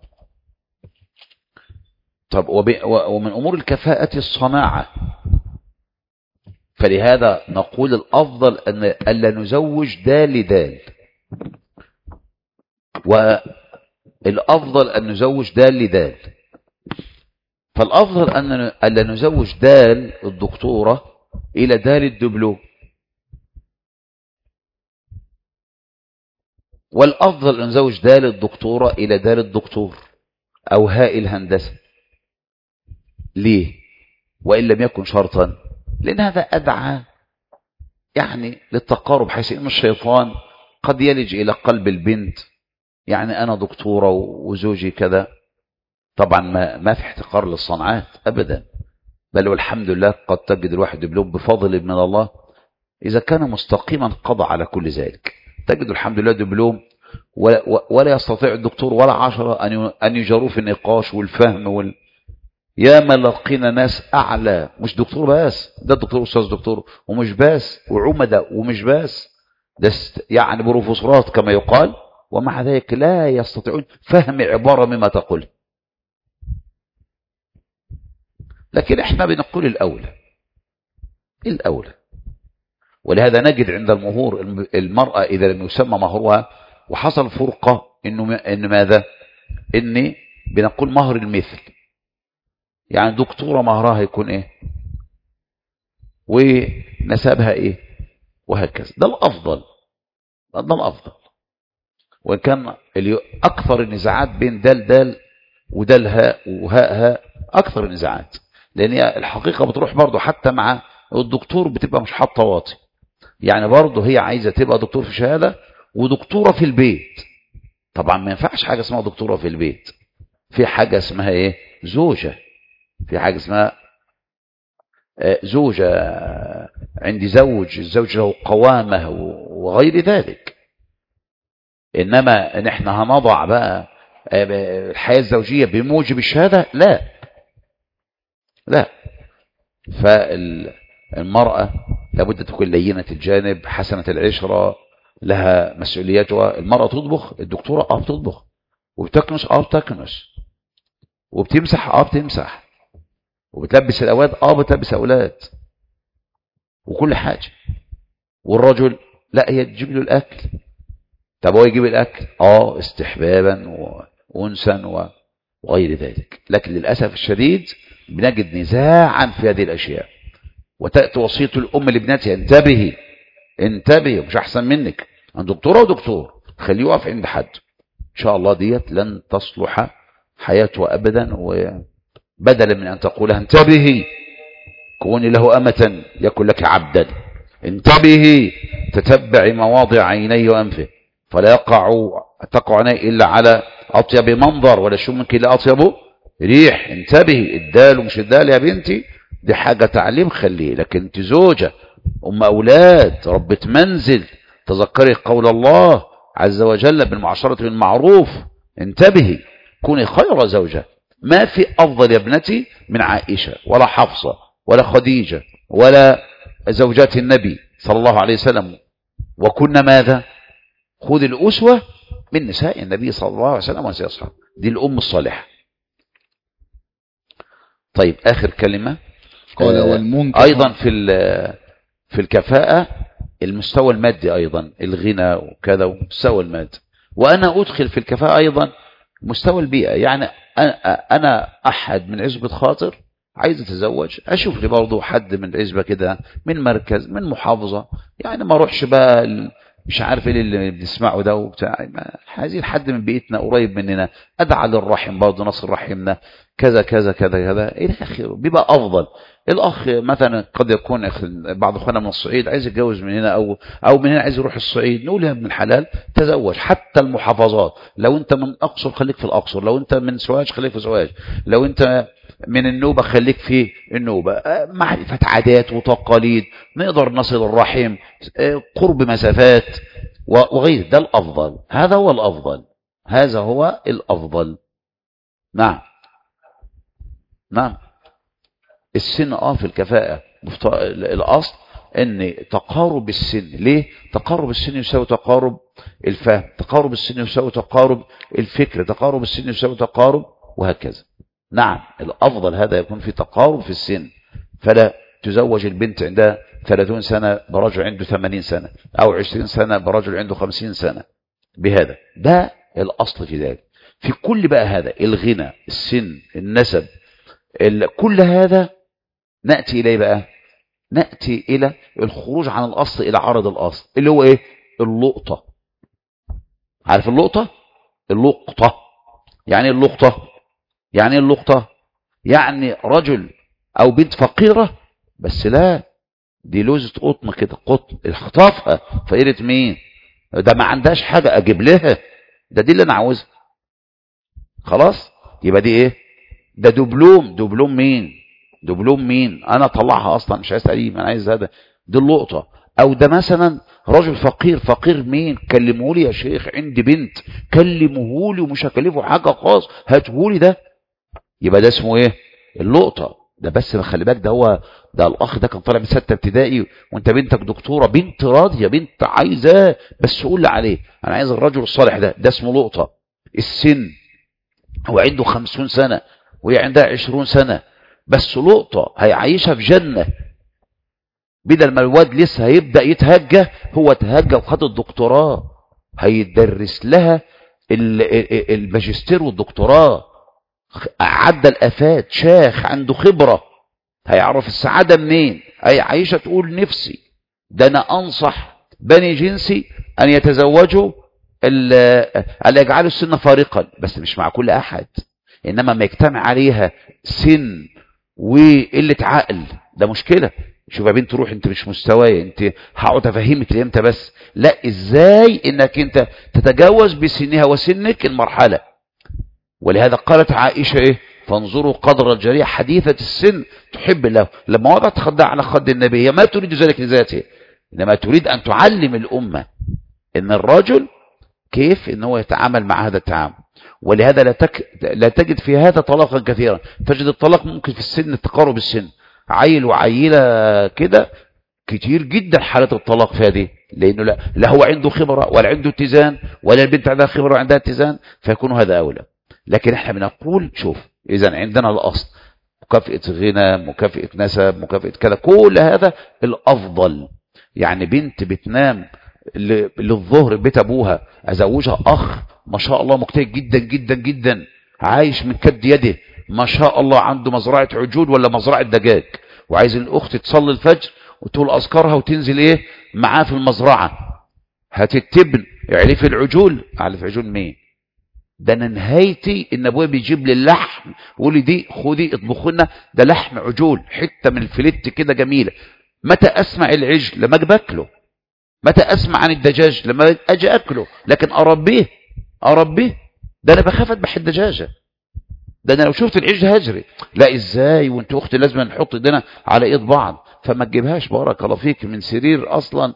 طب ومن أمور الكفاءة الصناعة، فلهذا نقول الأفضل أن ألا نزوج دال لدال، والأفضل أن نزوج دال لدال. فالأفضل أن ألا نزوج دال الدكتورة إلى دال الدبلوم، والأفضل أن نزوج دال الدكتورة إلى دال الدكتور أو هاء الهندسة. ليه؟ وإن لم يكن شرطا، لأن هذا أدعى يعني للتقارب، حيث أن الشيطان قد يلج إلى قلب البنت، يعني أنا دكتورة وزوجي كذا. طبعا ما, ما في احتقار للصنعات أبدا، بل والحمد لله قد تجد الواحد دبلوم بفضل من الله، إذا كان مستقيما قضى على كل ذلك. تجد الحمد لله دبلوم ولا, ولا يستطيع الدكتور ولا عشرة أن يجاروه في النقاش والفهم وال... يا ما لقينا ناس أعلى، مش دكتور بس، ده دكتور أستاذ دكتور ومش بس، وعمدة ومش بس، ده يعني بروفيسورات كما يقال، ومع ذلك لا يستطيعون فهم عبارة مما تقول. لكن احنا بنقول الأولى الأولى ولهذا نجد عند المهور المرأة إذا لم يسمى مهرها وحصل فرقة إنه إن ماذا؟ إني بنقول مهر المثل، يعني دكتورة مهرها يكون إيه ونسبها إيه وهكذا. ده الأفضل، ده الأفضل. وإن كان أكثر النزاعات بين دال دال ودال هاء وهاء هاء، أكثر النزاعات، لأن الحقيقة بتروح برضو حتى مع الدكتور بتبقى مش حاطة واطي، يعني برضو هي عايزة تبقى دكتور في شهادة ودكتورة في البيت. طبعا ما ينفعش حاجة اسمها دكتورة في البيت، في حاجة اسمها إيه زوجة، في حاجة اسمها زوجة عندي زوج، الزوج له قوامة وغير ذلك. إنما نحن هنضع بقى الحياة الزوجية بموجب الشهادة، لا لا. فالمرأة لابد تكون لينة الجانب، حسنة العشرة، لها مسؤولياتها. المرأة تطبخ، الدكتورة اه بتطبخ، وبتكنس اه بتكنس، وبتمسح اه بتمسح، وبتلبس الأولاد اه بتلبس أولاد. وكل حاجة. والرجل لا، هي تجيب له الأكل. طب هو يجيب الأكل اه استحبابا وأنسا وغير ذلك، لكن للأسف الشديد بنجد نزاعا في هذه الأشياء. وتأتي وصية الأم لابنتها انتبهي انتبهي، مش أحسن منك، عن دكتورة ودكتور، خليه يقف عند حد. إن شاء الله ديت لن تصلح حياته أبدا. وبدلا من أن تقولها انتبهي كوني له أمة يكن لك عبدا، انتبهي تتبعي مواضع عيني وأنفه فلا يقع تقع عيني إلا على أطيب منظر ولا شمك إلا أطيب ريح. انتبهي، الدال مش الدال يا بنتي، دي حاجة تعليم خليه. لكن انت زوجة أم أولاد ربة منزل، تذكري قول الله عز وجل بالمعاشرة بالمعروف. انتبهي، كوني خير زوجة. ما في أفضل يا ابنتي من عائشة ولا حفصة ولا خديجة ولا زوجات النبي صلى الله عليه وسلم. وكنا ماذا؟ خذ الأسوة من نساء النبي صلى الله عليه وسلم ونساء أصحابه، دي الأم الصالحة. طيب آخر كلمة قال آه والمنكح أيضا في في الكفاءة المستوى المادي أيضا، الغنى وكذا ومستوى المادي. وأنا أدخل في الكفاءة أيضا مستوى البيئة. يعني أنا أحد من عزبة خاطر عايز أتزوج، أشوف لي برضه حد من عزبة كده، من مركز، من محافظة، يعني ما أروحش بقى مش عارف ايه اللي بنسمعه ده وبتاع. عايزين حد من بيئتنا قريب مننا، ادعى للرحم برضه، نصر رحمنا، كذا كذا كذا كذا الى اخره، بيبقى افضل. الاخ مثلا قد يكون بعض اخواننا من الصعيد عايز يتجوز من هنا، او او من هنا عايز يروح الصعيد، نقول يا ابن الحلال تزوج. حتى المحافظات، لو انت من اقصر خليك في الاقصر، لو انت من سوهاج خليك في سوهاج، لو انت من النوبة خليك في النوبة. معرفة عادات وتقاليد، نقدر نصل الرحم، قرب مسافات وغير ده الأفضل. هذا هو الأفضل، هذا هو الأفضل. نعم نعم السن اه في الكفاءة الأصل ان تقارب السن. ليه؟ تقارب السن يساوي تقارب الفهم، تقارب السن يساوي تقارب الفكر، تقارب السن يساوي تقارب، وهكذا. نعم الأفضل هذا يكون في تقارب في السن، فلا تزوج البنت عندها ثلاثين سنة برجل عنده ثمانين سنة، أو عشرين سنة برجل عنده خمسين سنة. بهذا ده الأصل في ذلك. في كل بقى هذا الغنى، السن، النسب، كل هذا نأتي إليه بقى، نأتي إلى الخروج عن الأصل إلى عرض الأصل، اللي هو إيه؟ اللقطة. عارف اللقطة؟ اللقطة يعني اللقطة يعني اللقطة يعني رجل أو بنت فقيرة، بس لا دي لوزة قطن كده، قطن اخطفها فقيرة مين؟ ده ما عندهاش حاجة أجيب لها، ده دي اللي أنا عاوزها. خلاص يبقى دي إيه؟ ده دبلوم. دبلوم مين؟ دبلوم مين؟ أنا طلعها أصلا مش عايز تعليم، أنا عايز هذا. دي اللقطة. أو ده مثلا رجل فقير. فقير مين؟ كلمهولي يا شيخ، عندي بنت، كلمهولي ومش هكلفه حاجة خاص، هاتهولي ده. يبقى ده اسمه ايه؟ اللقطة. ده بس خلي بالك، ده هو ده الاخ ده كان طالع من ستة ابتدائي وانت بنتك دكتورة، بنت راضية، بنت عايزاه، بس قول لي عليه، انا عايز الرجل الصالح ده. ده اسمه لقطة. السن هو عنده خمسون سنة وهي عندها عشرون سنة، بس لقطة هيعيشها في جنة. بدل ما الواد لسه هيبدأ يتهجى، هو تهجى وخد الدكتوراه، هيدرس لها الماجستير والدكتوراه، عدى الافات، شاخ عنده خبرة، هيعرف السعادة منين. اي عايشة تقول نفسي ده انا انصح بني جنسي ان يتزوجوا اللي يجعلوا السن فارقا، بس مش مع كل احد، انما ما يجتمع عليها سن وقلة عقل ده مشكلة. شوف يا بنت روح، انت مش مستواي، انت هقعد افهمك لامتى بس؟ لا، ازاي انك انت تتجاوز بسنها وسنك المرحلة. ولهذا قالت عائشة ايه؟ فانظروا قدر الجارية حديثة السن تحب الله. لما وضعت خدها على خد النبي، هي ما تريد ذلك لذاته، انما تريد ان تعلم الامة ان الرجل كيف ان هو يتعامل مع هذا التعامل. ولهذا لا, تك... لا تجد في هذا طلاقا كثيرا. تجد الطلاق ممكن في السن، تقارب السن، عيل وعيلة كده كتير جدا حالات الطلاق في هذه، لانه لا, لا هو عنده خبرة ولا عنده اتزان، ولا البنت عندها خبرة وعندها اتزان، فيكون هذا اولى. لكن احنا بنقول شوف، اذا عندنا الاصل مكافأة غنى، مكافأة نسب، مكافأة كذا، كل هذا الأفضل. يعني بنت بتنام للظهر بيت أبوها، أزوجها أخ ما شاء الله مجتهد جدا جدا جدا، عايش من كد يده ما شاء الله، عنده مزرعة عجول ولا مزرعة دجاج، وعايز الأخت تصلي الفجر وتقول أذكارها وتنزل إيه معاه في المزرعة، هتتبن يعرف العجول. أعرف عجول مين؟ ده انا نهايتي ان ابويا بيجيب لي اللحم ويقول لي دي خدي اطبخ لنا، ده لحم عجول حته من الفليت كده جميله. متى اسمع العجل؟ لما اجي باكله. متى اسمع عن الدجاج؟ لما اجي اكله. لكن اربيه اربيه ده انا بخاف اذبح الدجاجه، ده انا لو شفت العجل هجري. لا ازاي وانت اختي لازم نحط ايدينا على ايد بعض؟ فما تجيبهاش بارك الله فيك من سرير اصلا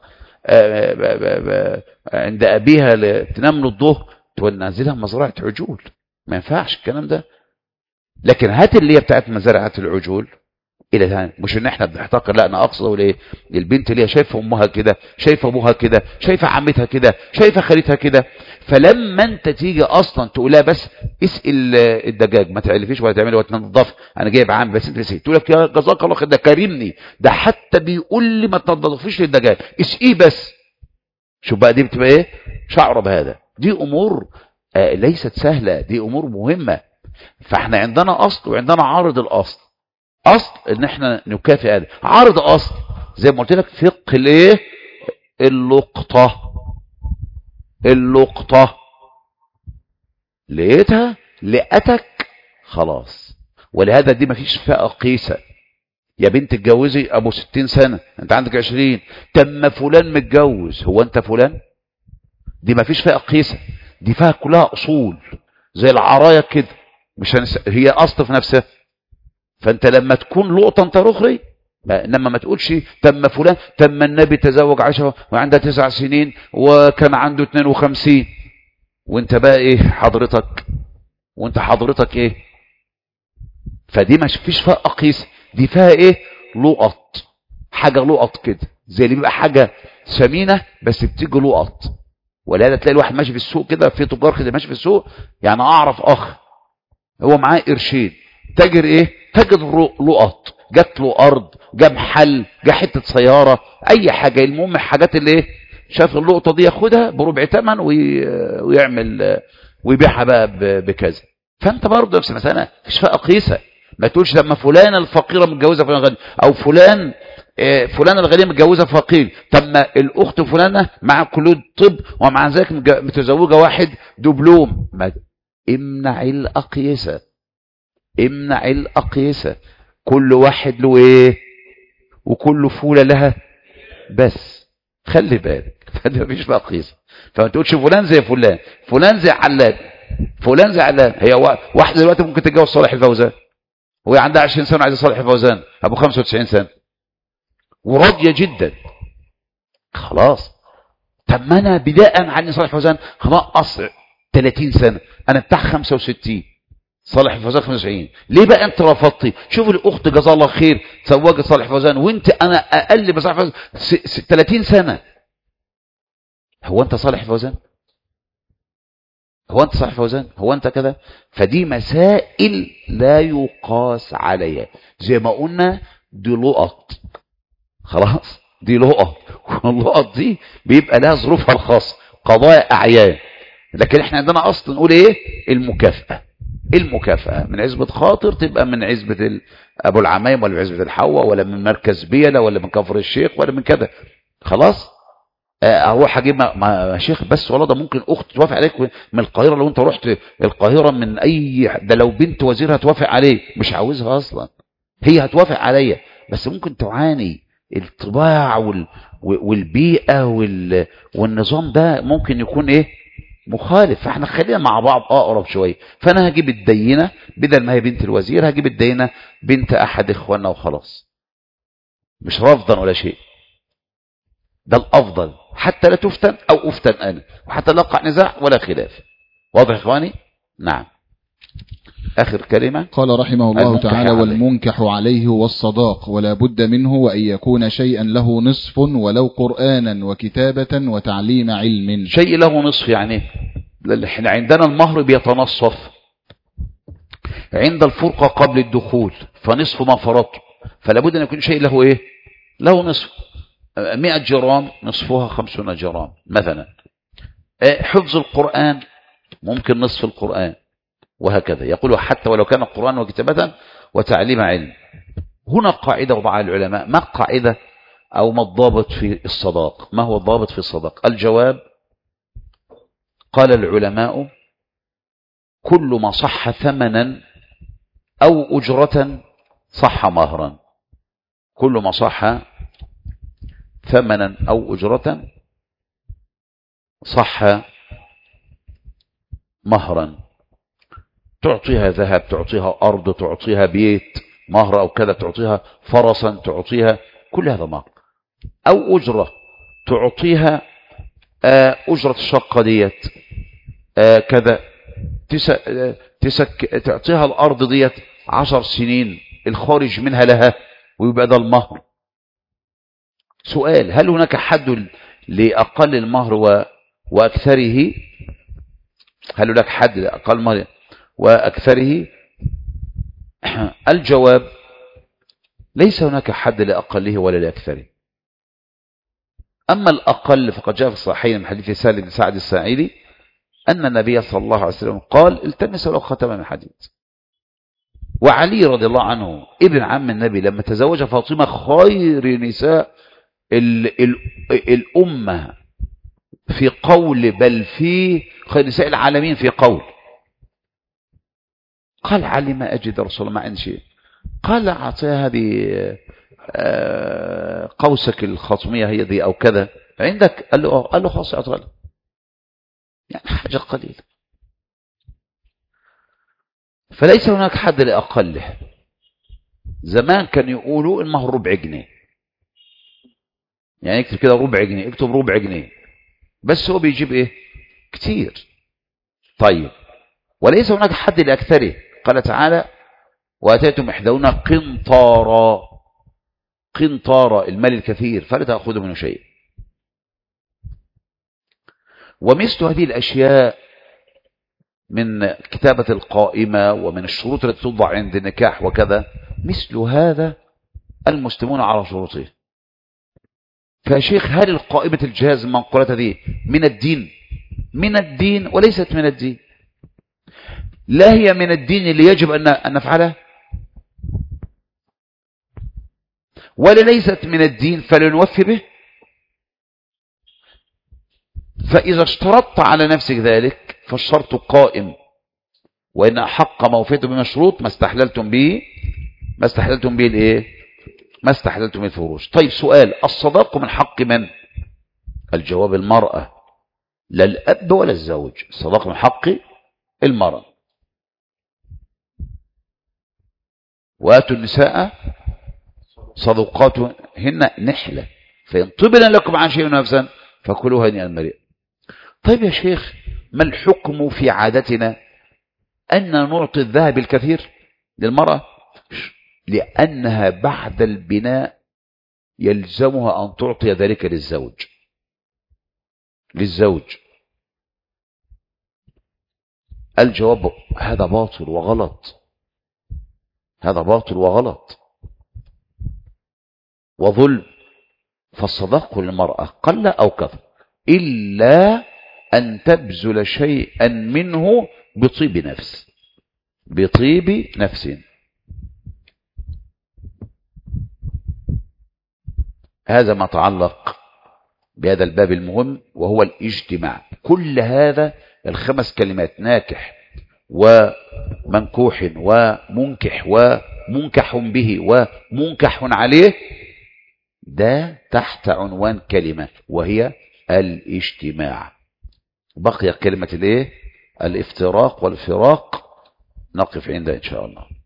عند ابيها تنام له الظهر تنزلها مزرعة عجول، ما ينفعش الكلام ده. لكن هات اللي هي بتاعت مزرعة العجول الى ثاني، مش ان احنا بنحتقر، لا انا اقصد اقول ايه، البنت اللي هي شايفه امها كده، شايفه ابوها كده، شايفه عمتها كده، شايفه خالتها كده، فلما انت تيجي اصلا تقول لها بس اسال الدجاج ما تعرفيش ولا تعملي ولا تنظف، انا جايب عام بس انت نسيت، تقول لك يا جزاك الله خير ده كرمني، ده حتى بيقول لي ما تنظفيش للدجاج اسقيه بس. شوف بقى دي بتبقى ايه؟ شعر بهذا. دي امور آه ليست سهله، دي امور مهمه. فاحنا عندنا اصل وعندنا عارض الاصل. اصل ان احنا نكافئ هذا، عارض اصل زي ما قلت لك فقه الايه؟ اللقطه. اللقطه لقيتها لقتك خلاص. ولهذا دي مفيش فئه قيسه. يا بنت اتجوزي ابو ستين سنه انت عندك عشرين، تم فلان متجوز، هو انت فلان؟ دي مفيش فيها قيسه، دي فيها كلها اصول زي العرايه كده، مش هنس... هي اصل في نفسها. فانت لما تكون لقطه انت رخري، انما ما تقولش تم فلان، تم النبي تزوج عائشه وعندها تسع سنين وكان عنده اتنين وخمسين، وانت بقى ايه حضرتك؟ وانت حضرتك ايه؟ فدي مش فيش فيها قيسه، دي فيها ايه؟ لقط، حاجه لقط كده، زي اللي بيبقى حاجه ثمينه بس بتيجي لقط. ولا تلاقي الواحد ماشي في السوق كده، في تجار كده ماشي في السوق، يعني اعرف اخ هو معاه قرشين، تاجر ايه؟ تاجر لقط، جات له ارض، جاب محل، جاب حته سياره، اي حاجه، المهم الحاجات اللي ايه؟ شاف اللقطه دي ياخدها بربع ثمن ويعمل ويبيعها بقى بكذا. فانت برضه نفس المساله، مفيش فيها قيسه. ما تقولش لما فلانه الفقيره متجوزه فلان غني، او فلان فلانه الغنيه متجوزه فقير، طب ما الاخت فلانه مع كليه طب ومع ذلك متزوجه واحد دبلوم. ما امنع الاقيسه، امنع الاقيسه. كل واحد له ايه؟ وكل فوله لها، بس خلي بالك مفيش بقى قيسه. فما تقولش فلان زي فلان، فلان زي علان، فلان زي علان. هي واحده دلوقتي ممكن تتجوز صالح الفوزان وهي عندها عشرين سنه عايزه صالح الفوزان ابو خمسة وتسعين سنه وراضيه جدا، خلاص. طب ما انا بداء عني صالح الفوزان هنقص ثلاثين سنه، انا بتاع خمسة وستين، صالح الفوزان خمسة وتسعين، ليه بقى انت رفضتي؟ شوف الاخت جزاها الله خير تزوجت صالح الفوزان وانت انا اقل بصالح الفوزان ثلاثين سنه. هو انت صالح الفوزان؟ هو انت صالح الفوزان؟ هو انت كده؟ فدي مسائل لا يقاس عليها، زي ما قلنا دي لقط، خلاص دي لقط، واللقط دي بيبقى لها ظروفها الخاصه، قضايا اعيان. لكن احنا عندنا اصلا نقول ايه؟ المكافاه. المكافاه من عزبه خاطر تبقى من عزبه ابو العمايم ولا من عزبه الحوا ولا من مركز بيلا ولا من كفر الشيخ ولا من كده، خلاص. هو هجيب مع شيخ بس والله ده ممكن اخت توافق عليك من القاهره، لو انت رحت القاهره من اي ده، لو بنت وزير هتوافق عليك، مش عاوزها اصلا، هي هتوافق عليا بس ممكن تعاني. الطباع وال... والبيئه وال... والنظام ده ممكن يكون ايه؟ مخالف. فاحنا خلينا مع بعض اقرب شويه. فانا هجيب الدينه بدل ما هي بنت الوزير، هجيب الدينه بنت احد اخواننا وخلاص، مش رفضا ولا شيء، ده الافضل حتى لا تفتن او افتن انا، وحتى لا يقع نزاع ولا خلاف. واضح يا اخواني؟ نعم. اخر كلمه قال رحمه الله تعالى: والمنكح عليه والصداق ولا بد منه، وان يكون شيئا له نصف ولو قرانا وكتابه وتعليم علم. شيء له نصف يعني احنا عندنا المهر بيتنصف، عند الفرقة قبل الدخول فنصف ما فرضته، فلا بد أن يكون شيء له إيه؟ له نصف. مئة جرام نصفها خمسون جرام مثلا. حفظ القرآن ممكن نصف القرآن، وهكذا. يقول حتى ولو كان القرآن وكتابة وتعليم علم. هنا قاعدة وضعها العلماء. ما القاعدة أو ما الضابط في الصداق؟ ما هو الضابط في الصداق؟ الجواب قال العلماء كل ما صح ثمنا أو أجرة صح مهرا. كل ما صح ثمنا أو أجرة صح مهرا. تعطيها ذهب، تعطيها أرض، تعطيها بيت مهر أو كذا، تعطيها فرسا، تعطيها كل هذا مهر. أو أجرة تعطيها أجرة الشقة ديت كذا، تسك تعطيها الأرض ديت عشر سنين الخارج منها لها ويبقى ده المهر. سؤال: هل هناك حد لأقل المهر وأكثره؟ هل هناك حد لأقل المهر وأكثره؟ الجواب: ليس هناك حد لأقله ولا لأكثره. أما الأقل فقد جاء في الصحيحين من حديث سهل بن سعد الساعدي أن النبي صلى الله عليه وسلم قال: التمس ولو خاتما من حديد. وعلي رضي الله عنه ابن عم النبي لما تزوج فاطمة خير نساء ال ال الأمة في قول، بل في خير نساء العالمين في قول، قال علي: ما أجد رسول الله، ما عندي شيء. قال: أعطيها هذه قوسك الخاصمية هي دي أو كذا عندك؟ قال له قال له خلاص أعطيها له، يعني حاجة قليلة. فليس هناك حد لأقله. زمان كان يقولوا المهر ربع جنيه، يعني اكتب كده ربع جنيه، اكتب ربع جنيه، بس هو بيجيب ايه؟ كتير. طيب، وليس هناك حد لأكثره. قال تعالى: وآتيتم إحداهن قنطارا. قنطارا المال الكثير، فلا تأخذوا منه شيء. ومثل هذه الأشياء من كتابة القائمة ومن الشروط التي توضع عند النكاح وكذا، مثل هذا المسلمون على شروطه. فشيخ، هل القائمة الجهاز المنقولات هذه من الدين؟ من الدين وليست من الدين. لا هي من الدين اللي يجب أن نفعلها، ولا ليست من الدين فلنوفي به. فإذا اشترطت على نفسك ذلك فالشرط قائم، وإن أحق ما وفيتم بمشروط ما استحللتم به ما استحللتم به الايه؟ ما استحللتم به الفروج. طيب، سؤال: الصداق من حق من؟ الجواب: المرأة، لا الأب ولا الزوج. الصداق من حق المرأة. وآتوا النساء صدقاتهن نحلة فإن طبن لكم عن شيء نفسا فكلوها هنيئا مريئا. طيب يا شيخ، ما الحكم في عادتنا أن نعطي الذهب الكثير للمرأة؟ لأنها بعد البناء يلزمها أن تعطي ذلك للزوج للزوج الجواب: هذا باطل وغلط. هذا باطل وغلط وظلم. فالصداق للمرأة قل أو كثر، إلا أن تبذل شيئا منه بطيب نفس بطيب نفس. هذا ما تعلق بهذا الباب المهم، وهو الاجتماع. كل هذا الخمس كلمات: ناكح ومنكوح ومنكح ومنكح به ومنكح عليه، ده تحت عنوان كلمة وهي الاجتماع. بقي كلمة الايه؟ الافتراق والفراق، نقف عندها إن شاء الله.